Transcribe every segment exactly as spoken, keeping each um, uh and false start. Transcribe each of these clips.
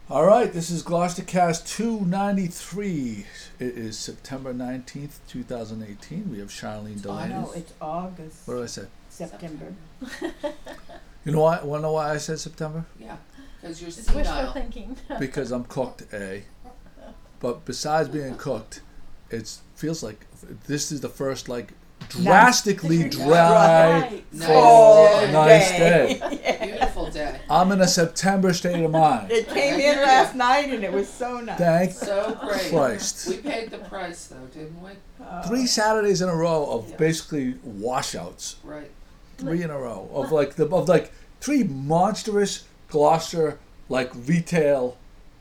All right, this is Gloucestercast two ninety-three. It is September nineteenth, twenty eighteen. We have Charlene Oh, Delaney. no, it's August. What did I say? September. You know why? Want to know why I said September? Yeah, because you're It's wishful senile. thinking. Because I'm cooked, A. But besides being cooked, it feels like this is the first, like, drastically dry, Right. Nice fall, day. nice day. Beautiful day. I'm in a September state of mind. It came in last night and it was so nice. Thank So great. Christ. We paid the price though, didn't we? Oh. Three Saturdays in a row of Yeah. basically washouts. Right. Three in a row of like the of like three monstrous Gloucester like retail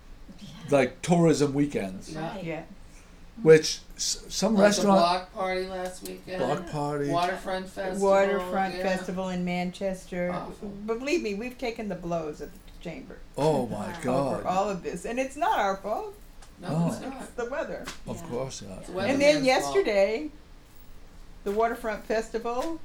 like tourism weekends, Yeah. Right. Yeah. which s- some Like restaurant the block party last weekend. block party. Waterfront festival. Waterfront yeah. Festival in Manchester. Awful. Believe me, we've taken the blows at the chamber Oh my over God! all of this, and it's not our fault. No, Oh. it's not. It's the weather. Of Yeah. course, yeah. It's And weatherman's then fault. yesterday, the Waterfront Festival,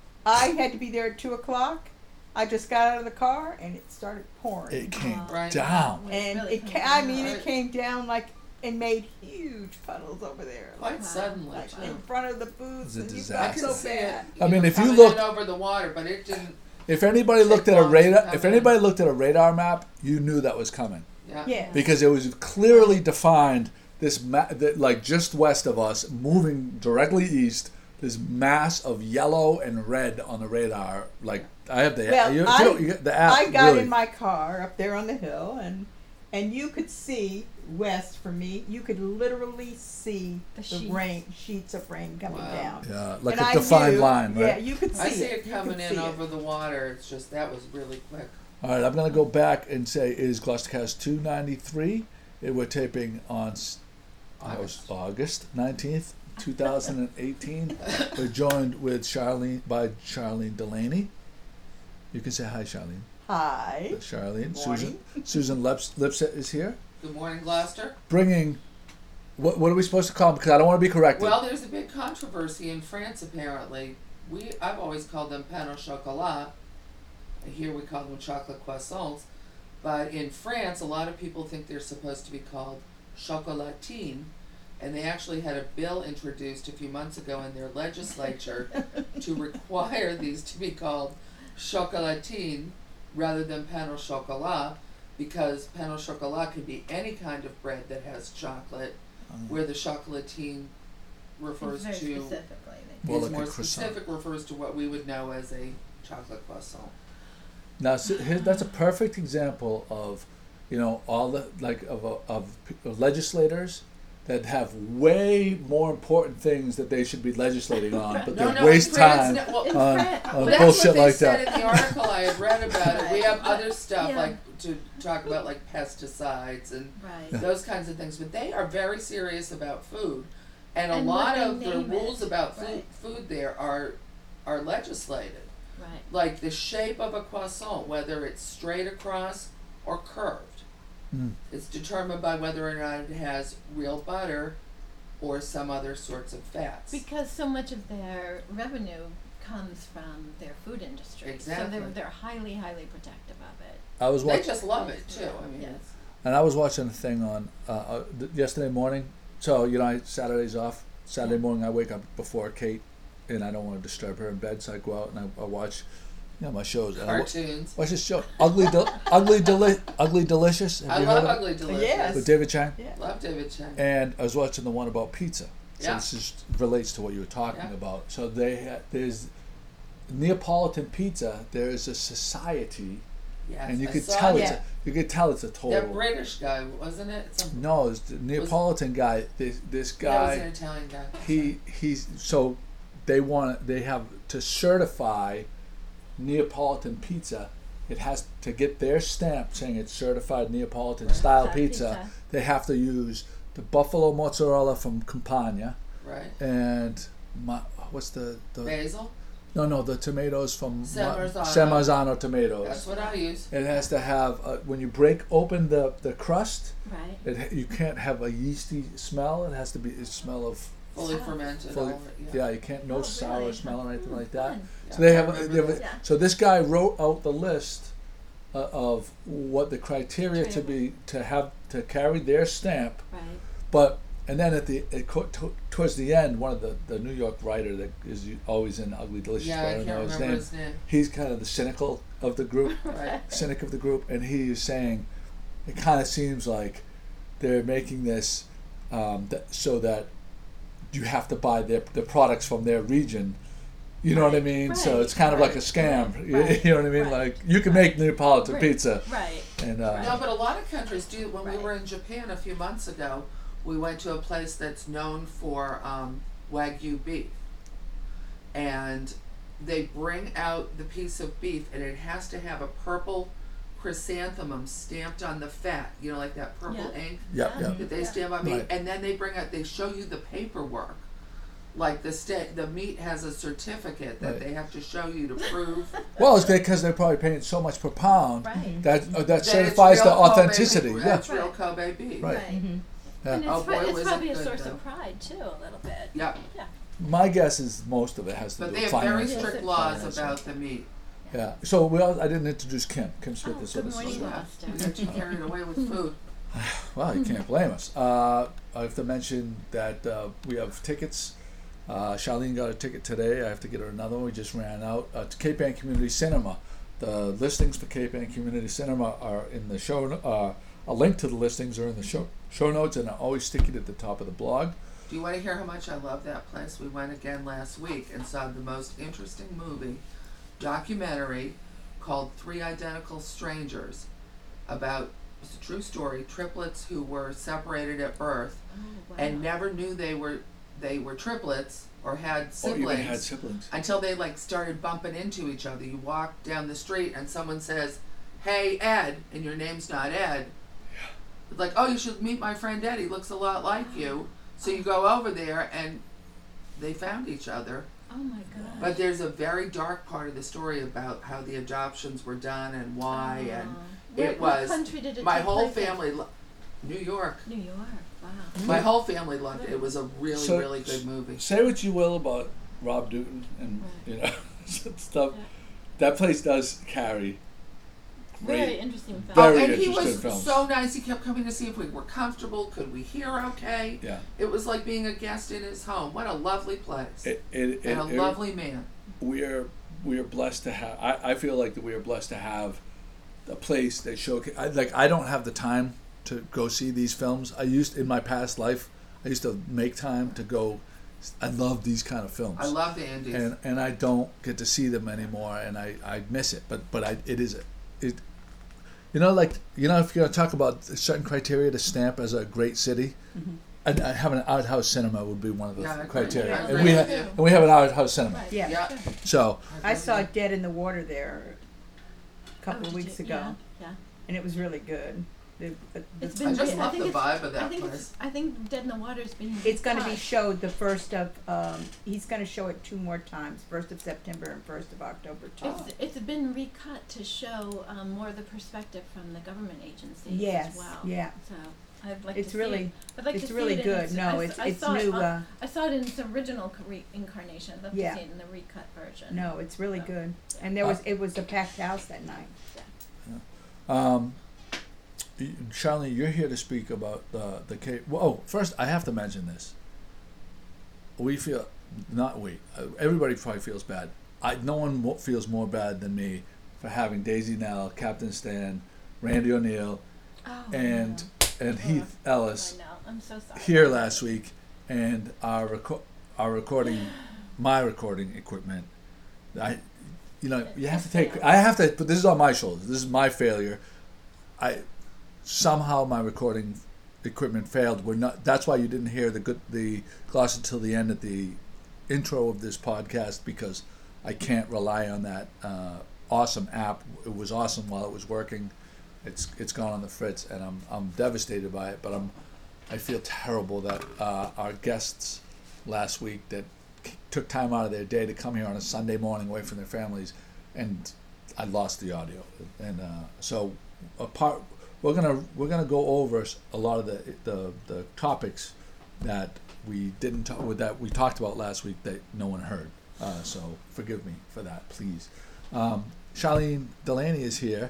I had to be there at two o'clock. I just got out of the car and it started pouring. It came Right. down. It's and really it come ca- I down. mean, it Right. came down like and made huge puddles over there, Quite Wow. suddenly like too. in front of the booths. It was a And you I felt could so see bad. it. I mean, know, if you coming look- in over the water, but it didn't. If anybody Take looked at a long to radar, come if in. anybody looked at a radar map, you knew that was coming Yeah. Yeah. because it was clearly defined. This ma- that, like just west of us, moving directly east. This mass of yellow and red on the radar. Like I have the Well, you, I- you know, you get the app. I got really. in my car up there on the hill, and and you could see west from me. You could literally see The the, sheets. rain, sheets of rain coming Wow. down. Yeah, like And a I defined knew- line, Yeah, right? you could see I see it. it You coming could in see it. over the water. It's just that was really quick. All right, I'm gonna go back and say is Gloucestercast two ninety-three. It, we're taping on s- August. August nineteenth, two thousand eighteen. We're joined with Charlene by Charlene Delaney. You can say hi, Charlene. Hi. Charlene. Morning. Susan Susan Lips, Lipset is here, Good morning, Gloucester. bringing. What, what are we supposed to call them? Because I don't want to be corrected. Well, there's a big controversy in France. Apparently, we I've always called them pain au chocolat. Here we call them chocolate croissants, but in France, a lot of people think they're supposed to be called chocolatine, and they actually had a bill introduced a few months ago in their legislature to require these to be called chocolatine rather than pain au chocolat, because pain au chocolat can be any kind of bread that has chocolate, Um, where the chocolatine refers Very to specifically. More is like a more croissant. specific, refers to what we would know as a chocolate croissant. Now, see, here, that's a perfect example of, you know, all the like of of, of p- of legislators that have way more important things that they should be legislating on, but No, they no, waste in France, time no, well, In on, France- on well, That's that's bullshit what they like said that. in the article I had read about it. We have other stuff Yeah. like to talk about like pesticides and Right. those kinds of things, but they are very serious about food, and a And lot what of they the name rules it, about food, right. food there are are legislated. Right. Like the shape of a croissant, whether it's straight across or curved. Mm. It's determined by whether or not it has real butter or some other sorts of fats. Because so much of their revenue comes from their food industry. So Exactly. they're, they're highly, highly protective of it. I was They watching, just love it too. I mean, Yes. it's, and I was watching a thing on uh, uh, th- yesterday morning. So you know, I, Saturday's off. Saturday Yeah. morning, I wake up before Kate, and I don't want to disturb her in bed, so I go out and I, I watch, you know, my shows. And I wa- cartoons. watch this show, Ugly, Del- Ugly, Deli- Ugly Delicious. Have I you love heard of Ugly Delicious. Yes. it? With David Chang. Yeah. Love David Chang. And I was watching the one about pizza. So Yeah. this is, relates to what you were talking Yeah. about. So they ha- there's Neapolitan pizza. There is a society, Yes, and you I could saw tell that. it's a, you could tell it's a That total. British guy, wasn't it? Some, No, it's the Neapolitan guy. This this that was an guy. Italian guy. He he's so they want they have to certify Neapolitan pizza. It has to get their stamp saying it's certified Neapolitan Right. style Style pizza. pizza. They have to use the buffalo mozzarella from Campania Right. and my, what's the, the Basil. no no the tomatoes from San Ma- Marzano. San Marzano tomatoes. That's what I use. It has to have uh, when you break open the, the crust, Right. it ha- you can't have a yeasty smell. It has to be a smell of Fully Sour. fermented. fully, all it, yeah. yeah. You can't no Oh, sour really? smell or anything Oh, like that. fun. Yeah, So they I have, a, remember they have a- that. Yeah. so this guy wrote out the list uh, of what the criteria to be to have to carry their stamp, Right. but and then at the it, co- to, towards the end, one of the, the New York writer that is always in Ugly Delicious, Yeah, but I I don't can't know his remember name. his name. He's kind of the cynical of the group, Right. cynic of the group, and he is saying it kind of seems like they're making this um, th- so that you have to buy their the products from their region. You know what I Right, mean? So right, it's kind of like a right, scam. You- right, you know what I mean? right, Like you can make Neapolitan Right. pizza, Right. and uh, No, but a lot of countries do. When we Right. were in Japan a few months ago, we went to a place that's known for um, Wagyu beef. And they bring out the piece of beef, and it has to have a purple chrysanthemum stamped on the fat, you know, like that purple Yeah. ink yep, Yeah. yep. that they Yeah. stamp on meat. Right. And then they bring out, they show you the paperwork. Like the sta- the meat has a certificate that Right. they have to show you to prove Well, it's because they're probably paying so much per pound Right. that uh, that that it's certifies the real Kobe authenticity. beef. Yeah, It's real Right. Kobe beef. Right. Right. Mhm. yeah. And it's, Oh, pro- boy, it's was it probably a good, source though. of pride too, a little bit. Yeah. Yeah. My guess is most of it has to But do they with have very finance. strict Yes, laws financing. about the meat. Yeah. So we all, I didn't introduce Kim. Kim Smith Oh, is good with us. morning, as well. Buster. We got you carried away with food. Well, you can't blame us. Uh, I have to mention that uh, we have tickets. Uh, Charlene got a ticket today. I have to get her another one. We just ran out uh, to Cape Ann Community Cinema. The listings for Cape Ann Community Cinema are in the show. no- Uh, a link to the listings are in the show show notes, and I always stick it at the top of the blog. Do you want to hear how much I love that place? We went again last week and saw the most interesting movie, documentary, called Three Identical Strangers, about, it's a true story, triplets who were separated at birth Oh, wow. and never knew they were they were triplets or had Or siblings even had siblings. until they like started bumping into each other. You walk down the street and someone says, "Hey Ed," and your name's not Ed. It's like, "Oh, you should meet my friend Ed. He looks a lot like you." So you go over there and they found each other. Oh my god. But there's a very dark part of the story about how the adoptions were done and why, Oh. and Where- it what was country did it my take whole place in? family. Lo- New York. New York. Wow. My whole family loved it. It was a really, So- really good movie. Say what you will about Rob Newton and you know stuff. Yeah. That place does carry Very great. interesting film. Very Oh, and he interesting was films. so nice. He kept coming to see if we were comfortable. Could we hear okay? Yeah. It was like being a guest in his home. What a lovely place. It, it, it, and a it- lovely man. we are we are blessed to have. I, I feel like that we are blessed to have a place that showcase. I, like I don't have the time to go see these films. I used in my past life. I used to make time to go. I love these kind of films. I love the Andes. and and I don't get to see them anymore, and I, I miss it. But but I it is it. You know, like you know, if you're gonna talk about certain criteria to stamp as a great city, and uh, having an art house cinema would be one of the Yeah, I agree. criteria. Yeah, I and agree we with ha- you. and we have an art house cinema. Right. Yeah. Yeah. Sure. So I saw Dead in the Water there a couple Oh, of did weeks you- ago, Yeah. yeah. and it was really good. The, the, It's the- been I just re- love think the it's- vibe of that I think place. It's, I think Dead in the Water's been. it's going to be cut. showed the first of. Um, he's going to show it two more times: first of September and first of October too. It's, it's been recut to show um, more of the perspective from the government agencies Yes, as well. yeah. So I'd like It's to really, see it. I'd like to it's see really it in good. its- No, I, it's I it's saw new. It, Uh, I saw it in its original co- reincarnation. I'd love Yeah. to see it in the recut version. no, it's really So, good. yeah. And there was it was a packed house that night. Um, y- Charlene, you're here to speak about the the case. Well, oh, first I have to mention this. We feel, not we. uh, Everybody probably feels bad. I no one mo- feels more bad than me for having Daisy Nell, Captain Stan, Randy O'Neill, Oh, and and Oh, Heath I Ellis know. I'm so sorry. here last week, and our reco- our recording, my recording equipment. I, you know, you have to take. I have to. But this is on my shoulders. This is my failure. I somehow my recording equipment failed. We're not. That's why you didn't hear the good the gloss until the end at the intro of this podcast, because I can't rely on that uh, awesome app. It was awesome while it was working. It's it's gone on the fritz, and I'm I'm devastated by it. But I'm I feel terrible that uh, our guests last week that c- took time out of their day to come here on a Sunday morning away from their families, and I lost the audio. And uh, so a part we're gonna we're gonna go over s- a lot of the the, the topics that we didn't talk that we talked about last week that no one heard. Uh, so forgive me for that, please. Um, Charlene Delaney is here.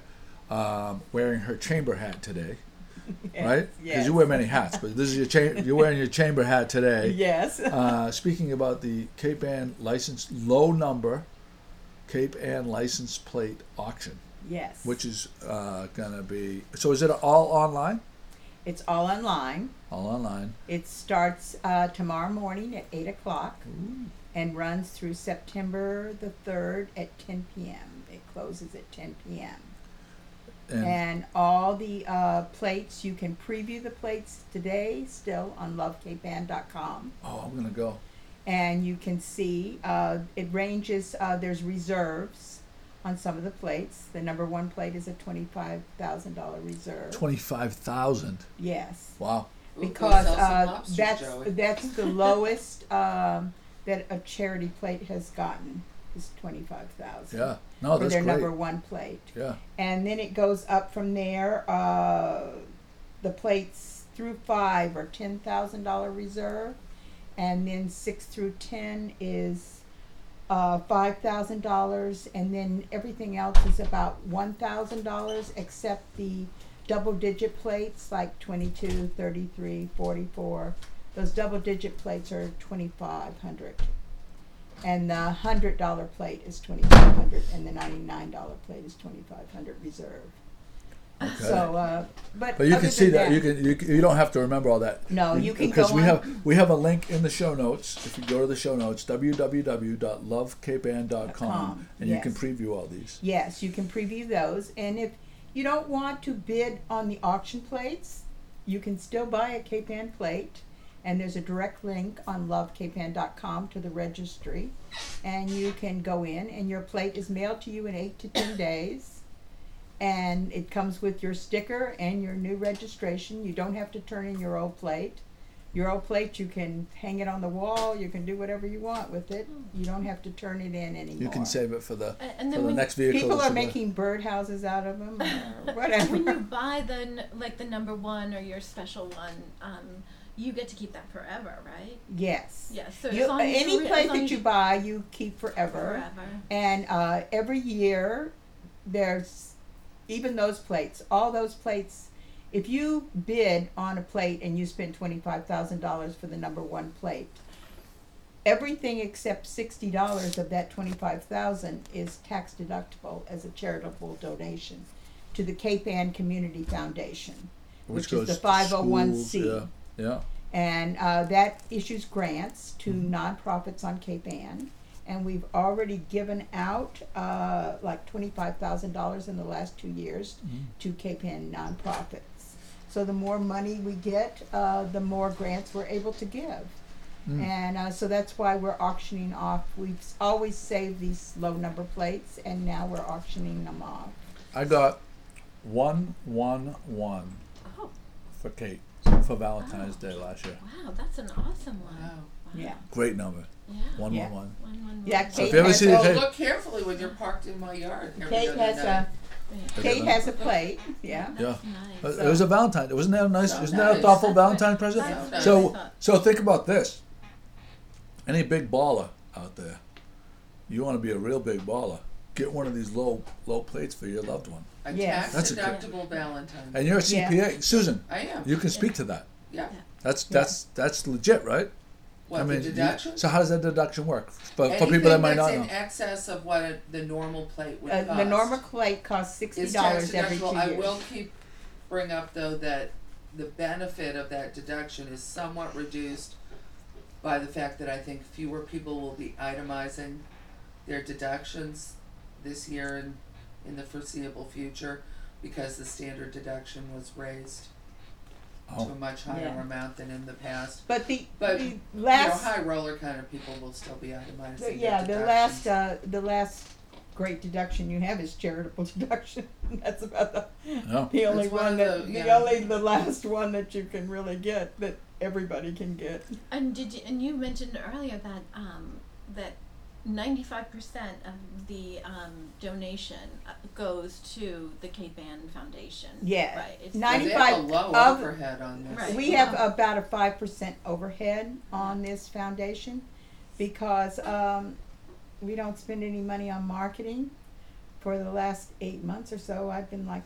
um, wearing her chamber hat today, Yes, right? Because yes. you wear many hats, but this is your cha- you're wearing your chamber hat today. Yes. Uh, speaking about the Cape Ann license, low number Cape Ann license plate auction, Yes. which is uh, gonna be. So is it all online? It's all online. All online. It starts uh, tomorrow morning at eight o'clock and runs through September the third at ten p.m. It closes at ten p.m. And, And all the uh, plates, you can preview the plates today still on love cape ann dot com. oh, I'm gonna go. And you can see uh, it ranges, uh, there's reserves on some of the plates. The number one plate is a twenty-five thousand dollars reserve. Twenty-five thousand. Yes. Wow. We'll go Because sell some uh, lobsters, that's Joey. that's the lowest um, that a charity plate has gotten is twenty-five thousand. Yeah. No, for that's their great. number one plate. Yeah. And then it goes up from there. Uh, the plates through five are ten thousand dollar reserve, and then six through ten is uh, five thousand dollars, and then everything else is about one thousand dollars, except the double digit plates like twenty-two, thirty-three, forty-four. Those double digit plates are twenty-five hundred. And the hundred dollar plate is twenty-five hundred, and the ninety-nine dollar plate is twenty-five hundred reserve. Okay. So, uh, but But you other can see than that, you can you, can- you don't have to remember all that. No, you can because go we on- have we have a link in the show notes. If you go to the show notes, w w w dot love cape ann dot com, .com, and you can yes. preview all these. Yes, you can preview those, and if you don't want to bid on the auction plates, you can still buy a Cape Ann plate, and there's a direct link on love cape ann dot com to the registry, and you can go in, and your plate is mailed to you in eight to ten days, and it comes with your sticker and your new registration. You don't have to turn in your old plate. Your old plate, you can hang it on the wall, you can do whatever you want with it. You don't have to turn it in anymore. You can save it for the A- and for then the when- next vehicle. People that are you buy. making birdhouses out of them or whatever. When you buy the n- like the number one or your special one, um, you get to keep that forever, right? Yes. Yeah. So You, as long as any you re- as plate long that as you buy, you keep forever. forever. And uh, every year, there's even those plates. All those plates. If you bid on a plate and you spend twenty-five thousand dollars for the number one plate, everything except sixty dollars of that twenty-five thousand is tax deductible as a charitable donation to the Cape Ann Community Foundation, which, goes is the to five oh one c. schools, Yeah. Yeah. And uh, that issues grants to nonprofits on Cape Ann. And we've already given out uh, like twenty-five thousand dollars in the last two years Mhm. to Cape Ann nonprofits. So the more money we get, uh, the more grants we're able to give. Mm. And uh, so that's why we're auctioning off. We've s- always saved these low number plates, and now we're auctioning them off. I got one one one Oh, for Kate for Valentine's Day last year. wow, that's an awesome one. Wow. Yeah. Great number. Yeah. One Yeah. one one. One, one, Yeah, one. So if Kate you ever has see a- the So Kate, look carefully when you're parked in my yard every Kate other has night. a Yeah. Kate has a plate. Yeah. Yeah. That's nice. Uh, it was a Valentine. Wasn't that a nice? So Wasn't that a nice. thoughtful That's Valentine what- present? that's what So, I thought. so think about this. Any big baller out there, you want to be a real big baller. Get one of these low low plates for your loved one. A Yes. That's a tax deductible Valentine. And you're a C P A, Susan. I am. You can speak to that. Yeah. That's Yeah. that's that's legit, right? What, I mean, the you- deduction? so how does that deduction work for, for Anything people that might that's not in know? excess of what a, the normal plate would Uh, cost. the normal plate costs sixty is tax dollars every two deductible. years. I will keep bring up though that the benefit of that deduction is somewhat reduced by the fact that I think fewer people will be itemizing their deductions this year and in the foreseeable future because the standard deduction was raised to Oh, a much higher Yeah. amount than in the past. But the, But, the You last, know, high roller kind of people will still be itemizing the, their yeah, the deductions. last, uh, the last great deduction you have is charitable deduction. That's about the, no. the only That's one one of that, the- the yeah. only, the last one that you can really get, that everybody can get. And did you, and you mentioned earlier that um, that ninety-five percent of the um, donation uh, goes to the Cape Ann Foundation. Yeah. Right. It's Well, they have a ninety-five low of- overhead on this. Right. We Yeah. have about a five percent overhead on this foundation because um, we don't spend any money on marketing. For the last eight months or so, I've been like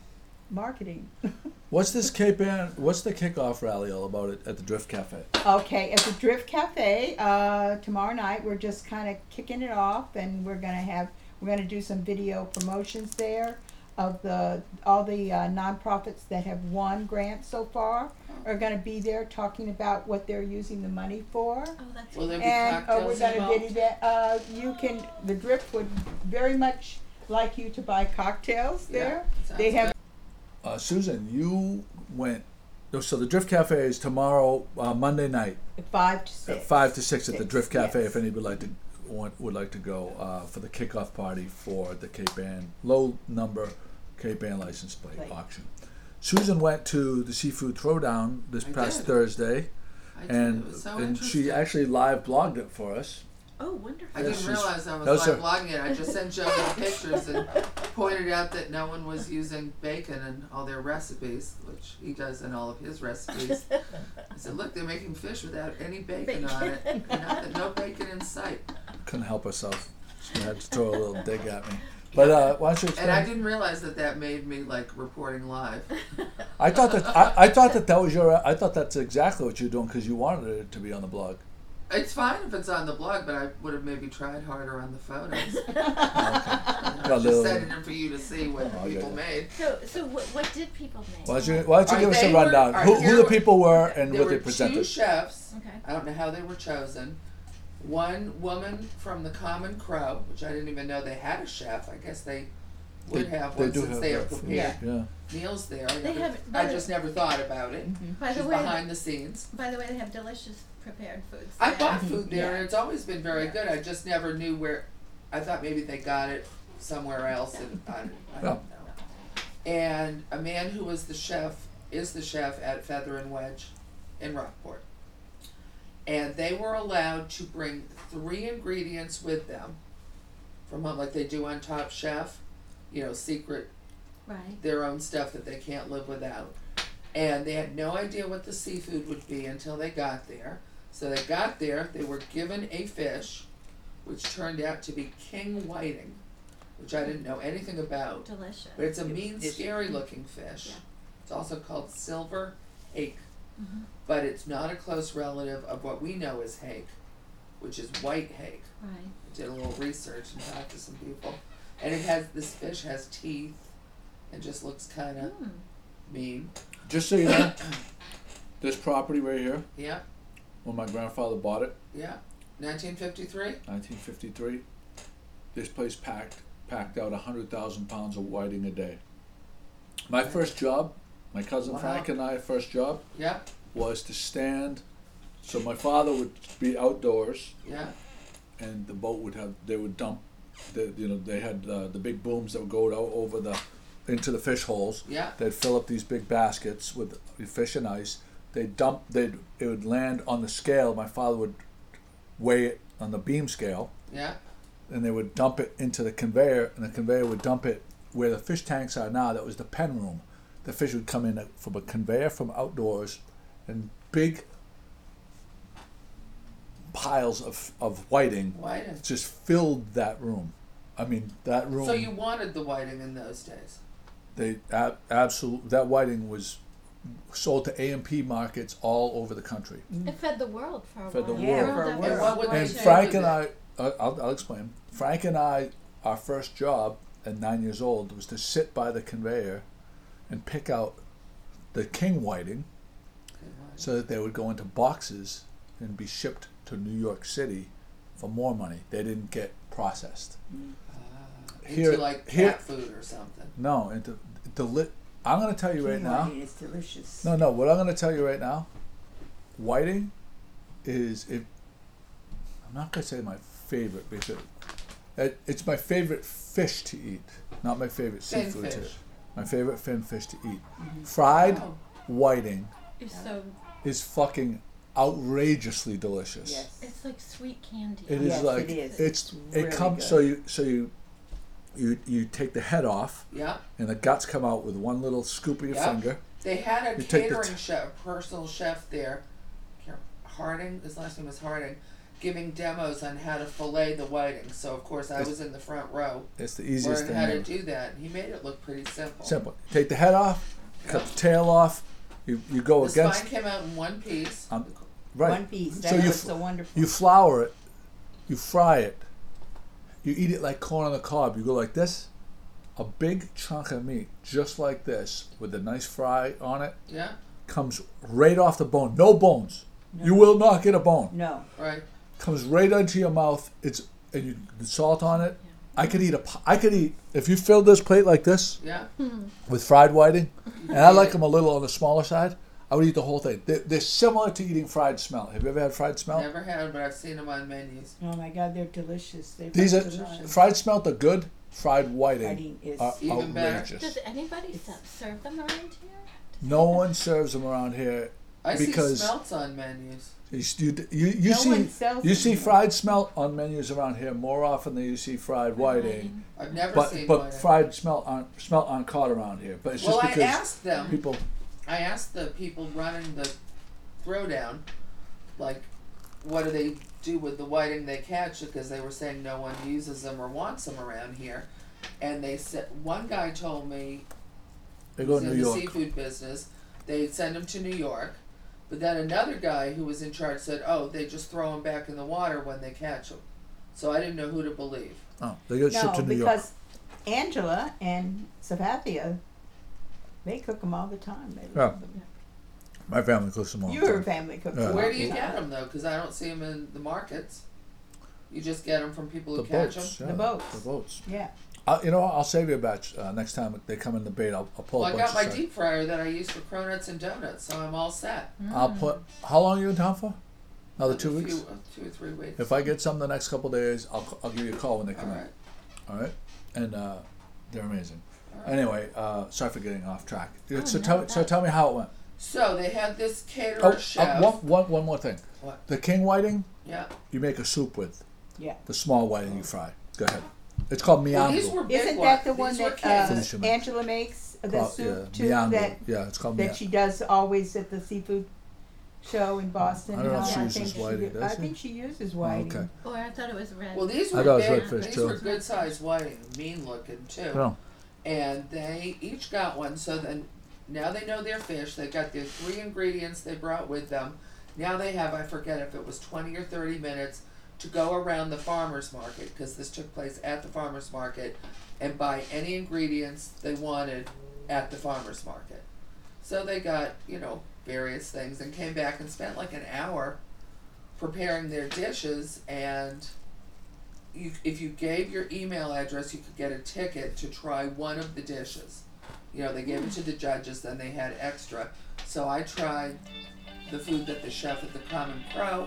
marketing. What's this Cape Ann? What's the kickoff rally all about it at the Drift Cafe? Okay, at the Drift Cafe, uh, tomorrow night, we're just kind of kicking it off, and we're gonna have, we're gonna do some video promotions there of the, all the uh, nonprofits that have won grants so far are gonna be there talking about what they're using the money for. Oh, that's Will there be And, uh, we're cocktails gonna involved? video that, uh, you can, the Drift would very much like you to buy cocktails there. Yeah, They sounds have good. Uh, Susan, you went. oh, So the Drift Cafe is tomorrow, uh, Monday night, five to six. at five to six at the Six, Drift Cafe. yes. If anybody would like to want, would like to go uh, for the kickoff party for the Cape Ann low number Cape Ann license plate Plate. auction. Susan went to the Seafood Throwdown this I past did. Thursday, I did. and It was so and she interesting. actually live blogged it for us. oh wonderful. I Yeah, didn't she's- realize I was those live are- blogging it. I just sent Joe the pictures and pointed out that no one was using bacon in all their recipes, which he does in all of his recipes. I said, look, they're making fish without any bacon, on it. Nothing, no bacon in sight. Couldn't help herself. She had to throw a little dig at me. But uh, why don't you explain? And I didn't realize that that made me like reporting live. I thought that I, I thought that that was your. I thought that's exactly what you're doing because you wanted it to be on the blog. It's fine if it's on the blog, but I would have maybe tried harder on the photos. Got a I was little- just sending them for you to see what Oh, people yeah. made. So, so what, what did people make? Why don't you, why don't you All give right, us a they were- rundown? all right, who, here who the were- people were and There what were they two presented? chefs. Okay. I don't know how they were chosen. One woman from the Common Crow, which I didn't even know they had a chef. I guess they would They- have they one do since have they have that food. prepared Yeah. meals there. I, They never, have- I by just the- never thought about it. By She's the way, behind the scenes. by the way, they have delicious prepared foods. I there. bought food there, Yeah. and it's always been very Yeah. good. I just never knew where. I thought maybe they got it somewhere else, and I, I Yeah. don't know. And a man who was the chef is the chef at Feather and Wedge in Rockport. And they were allowed to bring three ingredients with them from home, like they do on Top Chef, you know, secret, Right. their own stuff that they can't live without. And they had no idea what the seafood would be until they got there. So they got there, they were given a fish, which turned out to be king whiting, which I didn't know anything about. Delicious. But it's a mean, It's- scary looking fish. Yeah. It's also called silver hake, Mhm. but it's not a close relative of what we know as hake, which is white hake. Right. I did a little research and talked to some people. And it has, this fish has teeth and just looks kind of Mm. mean. Just so you know, this property right here, Yeah, when my grandfather bought it, yeah. nineteen fifty-three? nineteen fifty-three, this place packed packed out a hundred thousand pounds of whiting a day. My first job, my cousin Wow. Frank and I, first job Yeah, was to stand. So my father would be outdoors, yeah, and the boat would have they would dump the you know they had uh, the big booms that would go out over the into the fish holes. yeah, They'd fill up these big baskets with fish and ice. They'd dump. They'd it would land on the scale. My father would weigh it on the beam scale, yeah. and they would dump it into the conveyor, and the conveyor would dump it where the fish tanks are now. That was the pen room. The fish would come in from a conveyor from outdoors, and big piles of of whiting Whiting. just filled that room. I mean, that room. So you wanted the whiting in those days? They ab- absolute that whiting was sold to A M P markets all over the country. It fed the world for a Fed the while. Yeah, world. for a after while. And what would World they And do War Frank with and it? I, uh, I'll, I'll explain. Frank and I, our first job at nine years old was to sit by the conveyor and pick out the king whiting so that they would go into boxes and be shipped to New York City for more money. They didn't get processed. Ah, Here- into like cat here- food or something. No, into the lit. I'm going to tell you right now. It's delicious. No, no. What I'm going to tell you right now, whiting is it. I'm not going to say my favorite because it, it's my favorite fish to eat, not my favorite Fin seafood to fish. eat. My favorite fin fish to eat. Fried Oh, whiting It's so is fucking outrageously delicious. Yes. it's like sweet candy. It is Yes, like it is. it's It's it really comes good. so you so you you you take the head off yeah. and the guts come out with one little scoop of your Yeah. finger. They had a You take the catering t- chef, personal chef there, Car- Harding. His last name was Harding, giving demos on how to fillet the whiting. So of course I was in the front row It's the easiest learning thing how to ever. do that, and he made it look pretty simple. Simple. Take the head off, cut the tail off. You you go The against. spine came out in one piece. Um, right. One piece. That So you was f- so wonderful. You flour it. You fry it. You eat it like corn on the cob. You go like this. A big chunk of meat, just like this, with a nice fry on it, Yeah, comes right off the bone. No bones. No. You will not get a bone. No. right. Comes right into your mouth. It's and you the salt on it. I could eat a. p- I could eat if you filled this plate like this Yeah. with fried whiting, and I like them a little on the smaller side. I would eat the whole thing. They're, they're similar to eating fried smelt. Have you ever had fried smelt? Never had, but I've seen them on menus. Oh my God, they're delicious. They're These are delicious. fried smelt are good. Fried whiting Whiting is are even better. outrageous. Does anybody se- serve them around here? No one serves them around here. I Because- see smelts on menus. You you you, you No see one sells you them see here. fried smelt on menus around here more often than you see fried whiting. I've never But seen but whiting. fried smelt aren't smelt aren't caught around here. But it's Well, just I because asked them. people. I asked the people running the throwdown, like, what do they do with the whiting they catch? Because they were saying no one uses them or wants them around here. And they said, one guy told me, They go who's to in New the York. seafood business, they'd send them to New York. But then another guy who was in charge said, oh, they just throw them back in the water when they catch them. So I didn't know who to believe. Oh, they get shipped No, to New York. because Angela and Sabathia, they cook them all the time. They love them. My family cooks them all. the You're a time. family cook. Yeah. them Where all do the you time. get them, though? Because I don't see them in the markets. You just get them from people who The catch boats. them? Yeah, The boats. The boats. Yeah. Uh, you know, what? I'll save you a batch uh, next time they come in the bait. I'll, I'll pull Well, a I bunch got my of stuff. deep fryer that I use for cronuts and donuts, so I'm all set. I'll put. How long are you in town for? Another A two few- weeks. uh, two or three weeks. If I get some the next couple days, I'll I'll give you a call when they come all in. right. All right, and uh, they're amazing. All right. Anyway, uh, sorry for getting off track. Oh, so no, tell so that- tell me how it went. So they had this caterer Oh, chef. uh, one, one, one more thing. What? The king whiting Yeah. you make a soup with. Yeah. The small whiting you fry. Go ahead. It's called Well, these miandu. were big Isn't ones. that the These one were that kids. Finish uh, them. Angela makes? The Called- soup yeah, too miandu. that Yeah, it's called that miandu. she does always at the seafood show in Boston. I don't know and if all she that. uses think she whiting, do- does I she? think she uses Oh, whiting. okay. Or I thought it was red. Well, these I were thought it was big. redfish, These too. were good sized whiting, mean looking too. Oh, And they each got one. So then now they know their fish. They got their three ingredients they brought with them. Now they have, I forget if it was twenty or thirty minutes to go around the farmer's market, because this took place at the farmer's market, and buy any ingredients they wanted at the farmer's market. So they got, you know, various things and came back and spent like an hour preparing their dishes. And you, if you gave your email address, you could get a ticket to try one of the dishes. You know, they gave it to the judges, then they had extra. So I tried the food that the chef at the Common Crow.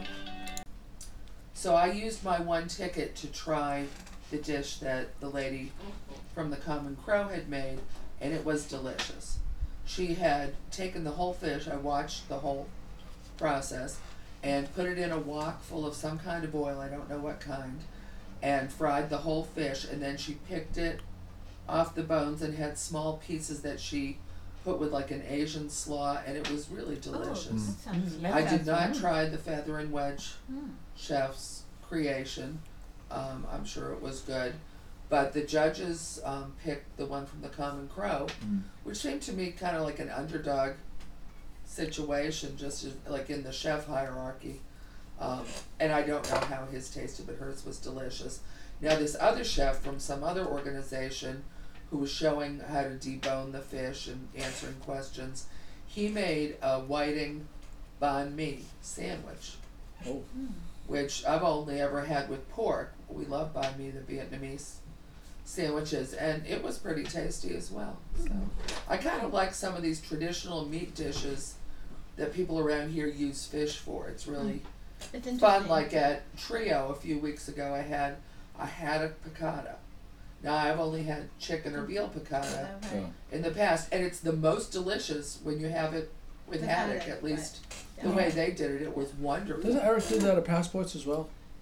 So I used my one ticket to try the dish that the lady from the Common Crow had made, and it was delicious. She had taken the whole fish, I watched the whole process, and put it in a wok full of some kind of oil, I don't know what kind, and fried the whole fish, and then she picked it off the bones and had small pieces that she put with like an Asian slaw, and it was really Oh, delicious. that sounds Mm, yummy. I did sounds not good. try the feather and wedge Mm. chef's creation. Um, I'm sure it was good, but the judges um, picked the one from the Common Crow, Mm. which seemed to me kind of like an underdog situation, just as, like in the chef hierarchy. Um, and I don't know how his tasted, but hers was delicious. Now this other chef from some other organization who was showing how to debone the fish and answering questions, he made a whiting banh mi sandwich, Oh. which I've only ever had with pork. We love banh mi, the Vietnamese sandwiches, and it was pretty tasty as well. So I kind of like some of these traditional meat dishes that people around here use fish for. It's really It's interesting. fun. Like at Trio a few weeks ago, I had a haddock piccata. Now I've only had chicken or veal piccata Okay. Yeah. in the past, and it's the most delicious when you have it with With haddock. haddock, At least Yeah. the way they did it, it was wonderful. Doesn't Eric do that at Passports as well?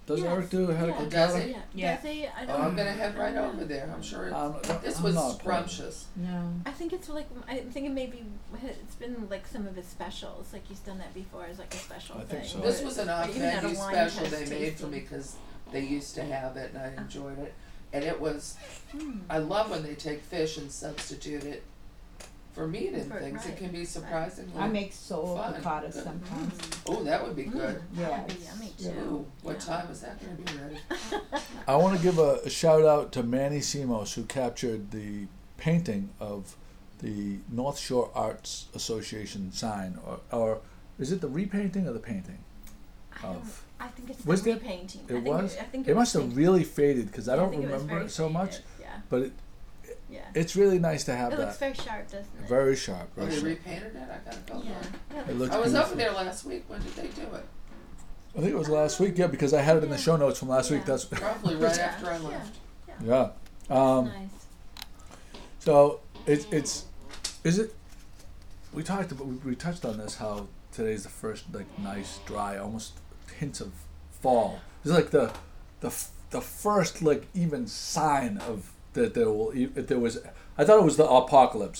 Does Yes. Eric do head Yeah. of Does cacao? he? Yeah. Yeah. Does he? I Oh, don't. I'm gonna head right over there. I'm sure it's, Um, this I'm was not playing. scrumptious. No. I think it's like I'm thinking maybe it's been like some of his specials, like he's done that before as like a special I think thing. so. This was an Or off even at a menu wine special test they made for tasting. me because they used to have it and I enjoyed it. And it was, Hmm. I love when they take fish and substitute it for meat and For- things. It right, can be right. surprisingly. I make sole Fun. piccata Good. sometimes. Oh, that would be good. Yeah. That'd be it's- yummy yeah. too. Ooh, what Yeah. time is that gonna be ready? I want to give a, a shout out to Manny Simos, who captured the painting of the North Shore Arts Association sign, or, or is it the repainting or the painting? I, don't, Of- I think it's Was the there- repainting. It I think was. It, I think It was must have painted. really faded because I Yeah, don't think it was remember very it so much. faded, Yeah. But it, Yeah. it's really nice to have It looks that. very sharp, doesn't it? Very sharp. Oh, Very they sharp. repainted it? I gotta go Yeah. look. Yeah, It looks looks I was beautiful. over there last week. When did they do it? I think it was last week. Yeah, because I had it in the Yeah. show notes from last week. Yeah. That's Probably right Yeah. after I Yeah. left. yeah. Um, nice. So it's it's is it? We talked about we, we touched on this how today's the first like nice dry almost hints of fall. It's like the the f- the first like even sign of that there will e- if there was. I thought it was the apocalypse.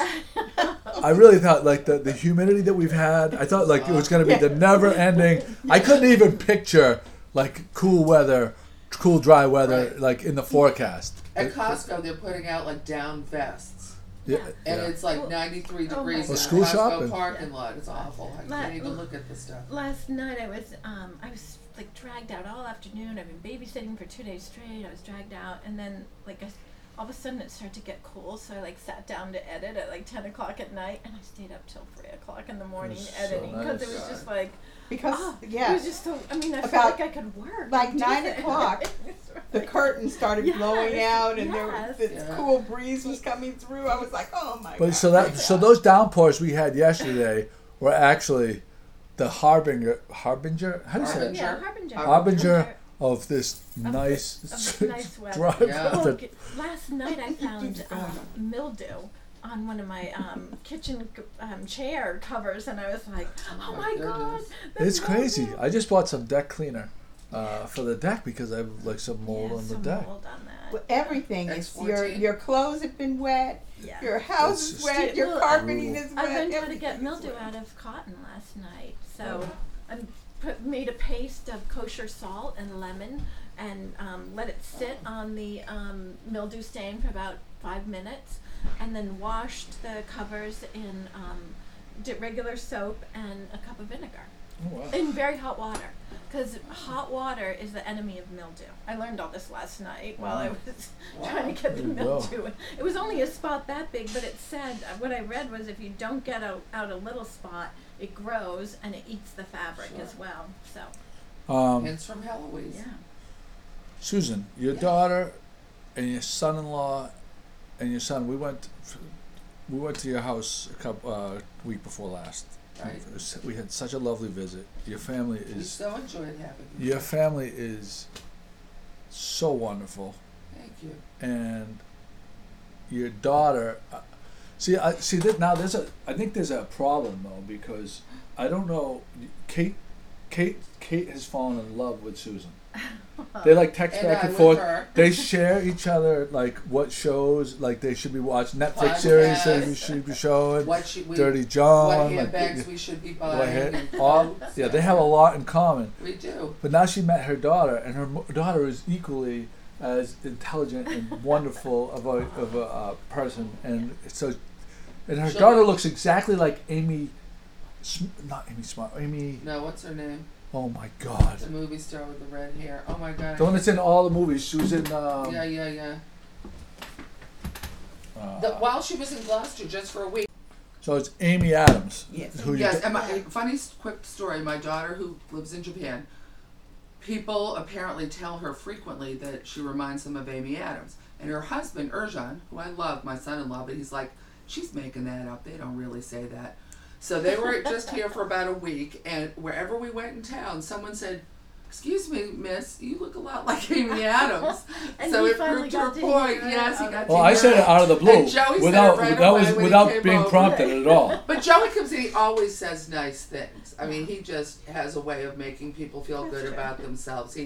I really thought like the, the humidity that we've had. I thought like it was going to be the never ending. I couldn't even picture like cool weather, cool dry weather Right. like in the forecast. At Costco, they're putting out like down vests. Yeah, And yeah. it's like Well, ninety-three oh my degrees in Well, the school Costco shopping. parking Yeah. lot. It's awful. I La- can't even look at the stuff. Last night I was um I was like dragged out all afternoon. I've been babysitting for two days straight. I was dragged out, and then like I, s- all of a sudden it started to get cool. So I like sat down to edit at like ten o'clock at night, and I stayed up till three o'clock in the morning was so editing because it nice. was just like Because, oh, yeah, it was just so. I mean, I felt About, like I could work. like, and do nine things. o'clock, the curtain started Yes, blowing out and there yes. was this Yeah. cool breeze was coming through. I was like, oh my But god. so that so those downpours we had yesterday were actually the harbinger harbinger how do you say it? Harbinger. Yeah, harbinger. Harbinger of this Of nice, this- of this nice weather. dry Yeah. weather. Look, last night I found Keeps going. um, mildew on one of my um, kitchen um, chair covers, and I was like, "Oh my my god, goodness. there's It's crazy. mildew." I just bought some deck cleaner uh, for the deck because I have like some mold yeah, on the some deck. mold on that. Well, everything X is your fourteen. your clothes have been wet, Yeah. your house It's is just- wet, your Well, carpeting I- is wet. I learned how to everything get is mildew wet. out of cotton last night. So I put, made a paste of kosher salt and lemon and um, let it sit on the um, mildew stain for about five minutes, and then washed the covers in um, di- regular soap and a cup of vinegar Oh, wow. in very hot water. Because hot water is the enemy of mildew. I learned all this last night while I Wow. was trying to get the There you go. mildew. It was only a spot that big, but it said, what I read was if you don't get out, out a little spot, it grows and it eats the fabric Sure. as well. So, Um, Hints from Heloise. yeah. Susan, your Yeah. daughter and your son-in-law and your son. We went. We went to your house a couple uh, week before last. Right. It was- we had such a lovely visit. Your family We is so enjoyed having you. your family is so wonderful. Thank you. And your daughter uh, see I see that now there's a I think there's a problem though because I don't know Kate Kate Kate has fallen in love with Susan. They like text And back I and with forth. her. They share each other like what shows like they should be watching Netflix series they Podcasts. should be showing. What should we? Dirty John. What like, handbags we should be what buying? hand- and all, clothes. yeah, they have a lot in common. We do. But now she met her daughter, and her mo- daughter is equally as intelligent and wonderful of a of a uh, person, and so, and her She'll daughter be- looks exactly like Amy, Sm- not Amy Smart, Amy. No, what's her name? Oh my God, The movie star with the red hair. Oh my god. the one that's in all the movies. She was in. Um, yeah, yeah, yeah. uh, The, while she was in Gloucester just for a week. so it's Amy Adams. Yes. Who you Yes, d- and my funny s- quick story. My daughter, who lives in Japan, people apparently tell her frequently that she reminds them of Amy Adams. And her husband, Erjan, who I love, my son-in-law, but he's like, she's making that up. They don't really say that. So they were just here for about a week, and wherever we went in town, someone said, "Excuse me, miss, you look a lot like Amy Adams." And so he it finally proved her got to point. hear it. Yes, he Oh, got Well, to I hear said it out of the blue, And Joey said without it right that away was when he without came being over. prompted at all. But Joey comes in, he always says nice things. I mean, he just has a way of making people feel That's good true. about themselves. He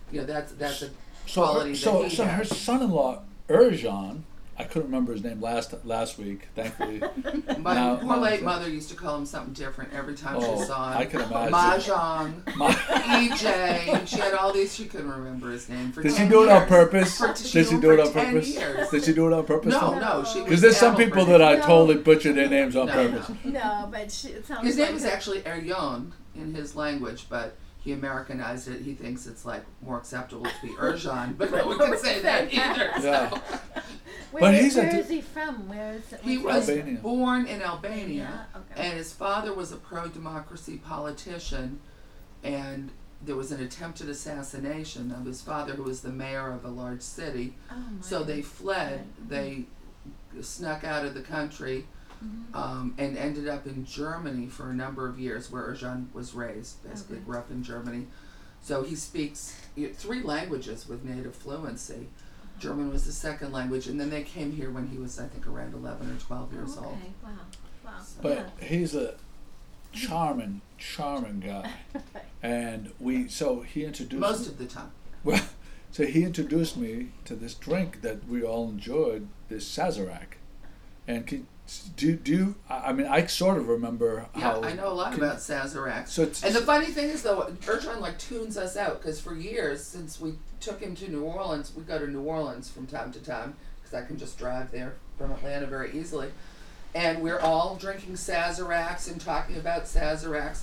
you know, that's that's a So, quality her, so, that he so her has. son-in-law, Erjan, I couldn't remember his name last last week, thankfully. My Now- poor now- late mother used to call him something different every time Oh, she saw him. I can imagine. Mahjong, Ma- E J, and she had all these. She couldn't remember his name for Did she ten do it on years. purpose? For, Did she she knew do it for on ten purpose? years. Did she do it on purpose? No, no, she was Because there's some Albert. people that I No. totally butcher their names on No, purpose. no. No, but she, it sounds His like name is a- actually Eryon in his language, but he Americanized it. He thinks it's like more acceptable to be Erjan, but no one can say that either. Yeah. So. Where, But he's a where di- is he from? Where is He what's was his- Albania. born in Albania, Yeah, okay. and his father was a pro-democracy politician, and there was an attempted assassination of his father, who was the mayor of a large city. Oh, my So they fled. God. They snuck out of the country, Mhm. um, and ended up in Germany for a number of years, where Erjan was raised. Basically, Okay. grew up in Germany. So he speaks you know, three languages with native fluency. German was the second language, and then they came here when he was, I think, around eleven or twelve years Oh, old. okay. Wow. Wow. But he's a charming, charming guy. yeah. And we, so he introduced Most of the time. Well, so he introduced me to this drink that we all enjoyed, this Sazerac. And can, do do you, I I mean, I sort of remember Yeah, how. I know a lot can- about Sazerac. So it's, And the funny thing is, though, Erjan like tunes us out, because for years, since we took him to New Orleans, we go to New Orleans from time to time, because I can just drive there from Atlanta very easily. And we're all drinking Sazeracs and talking about Sazeracs.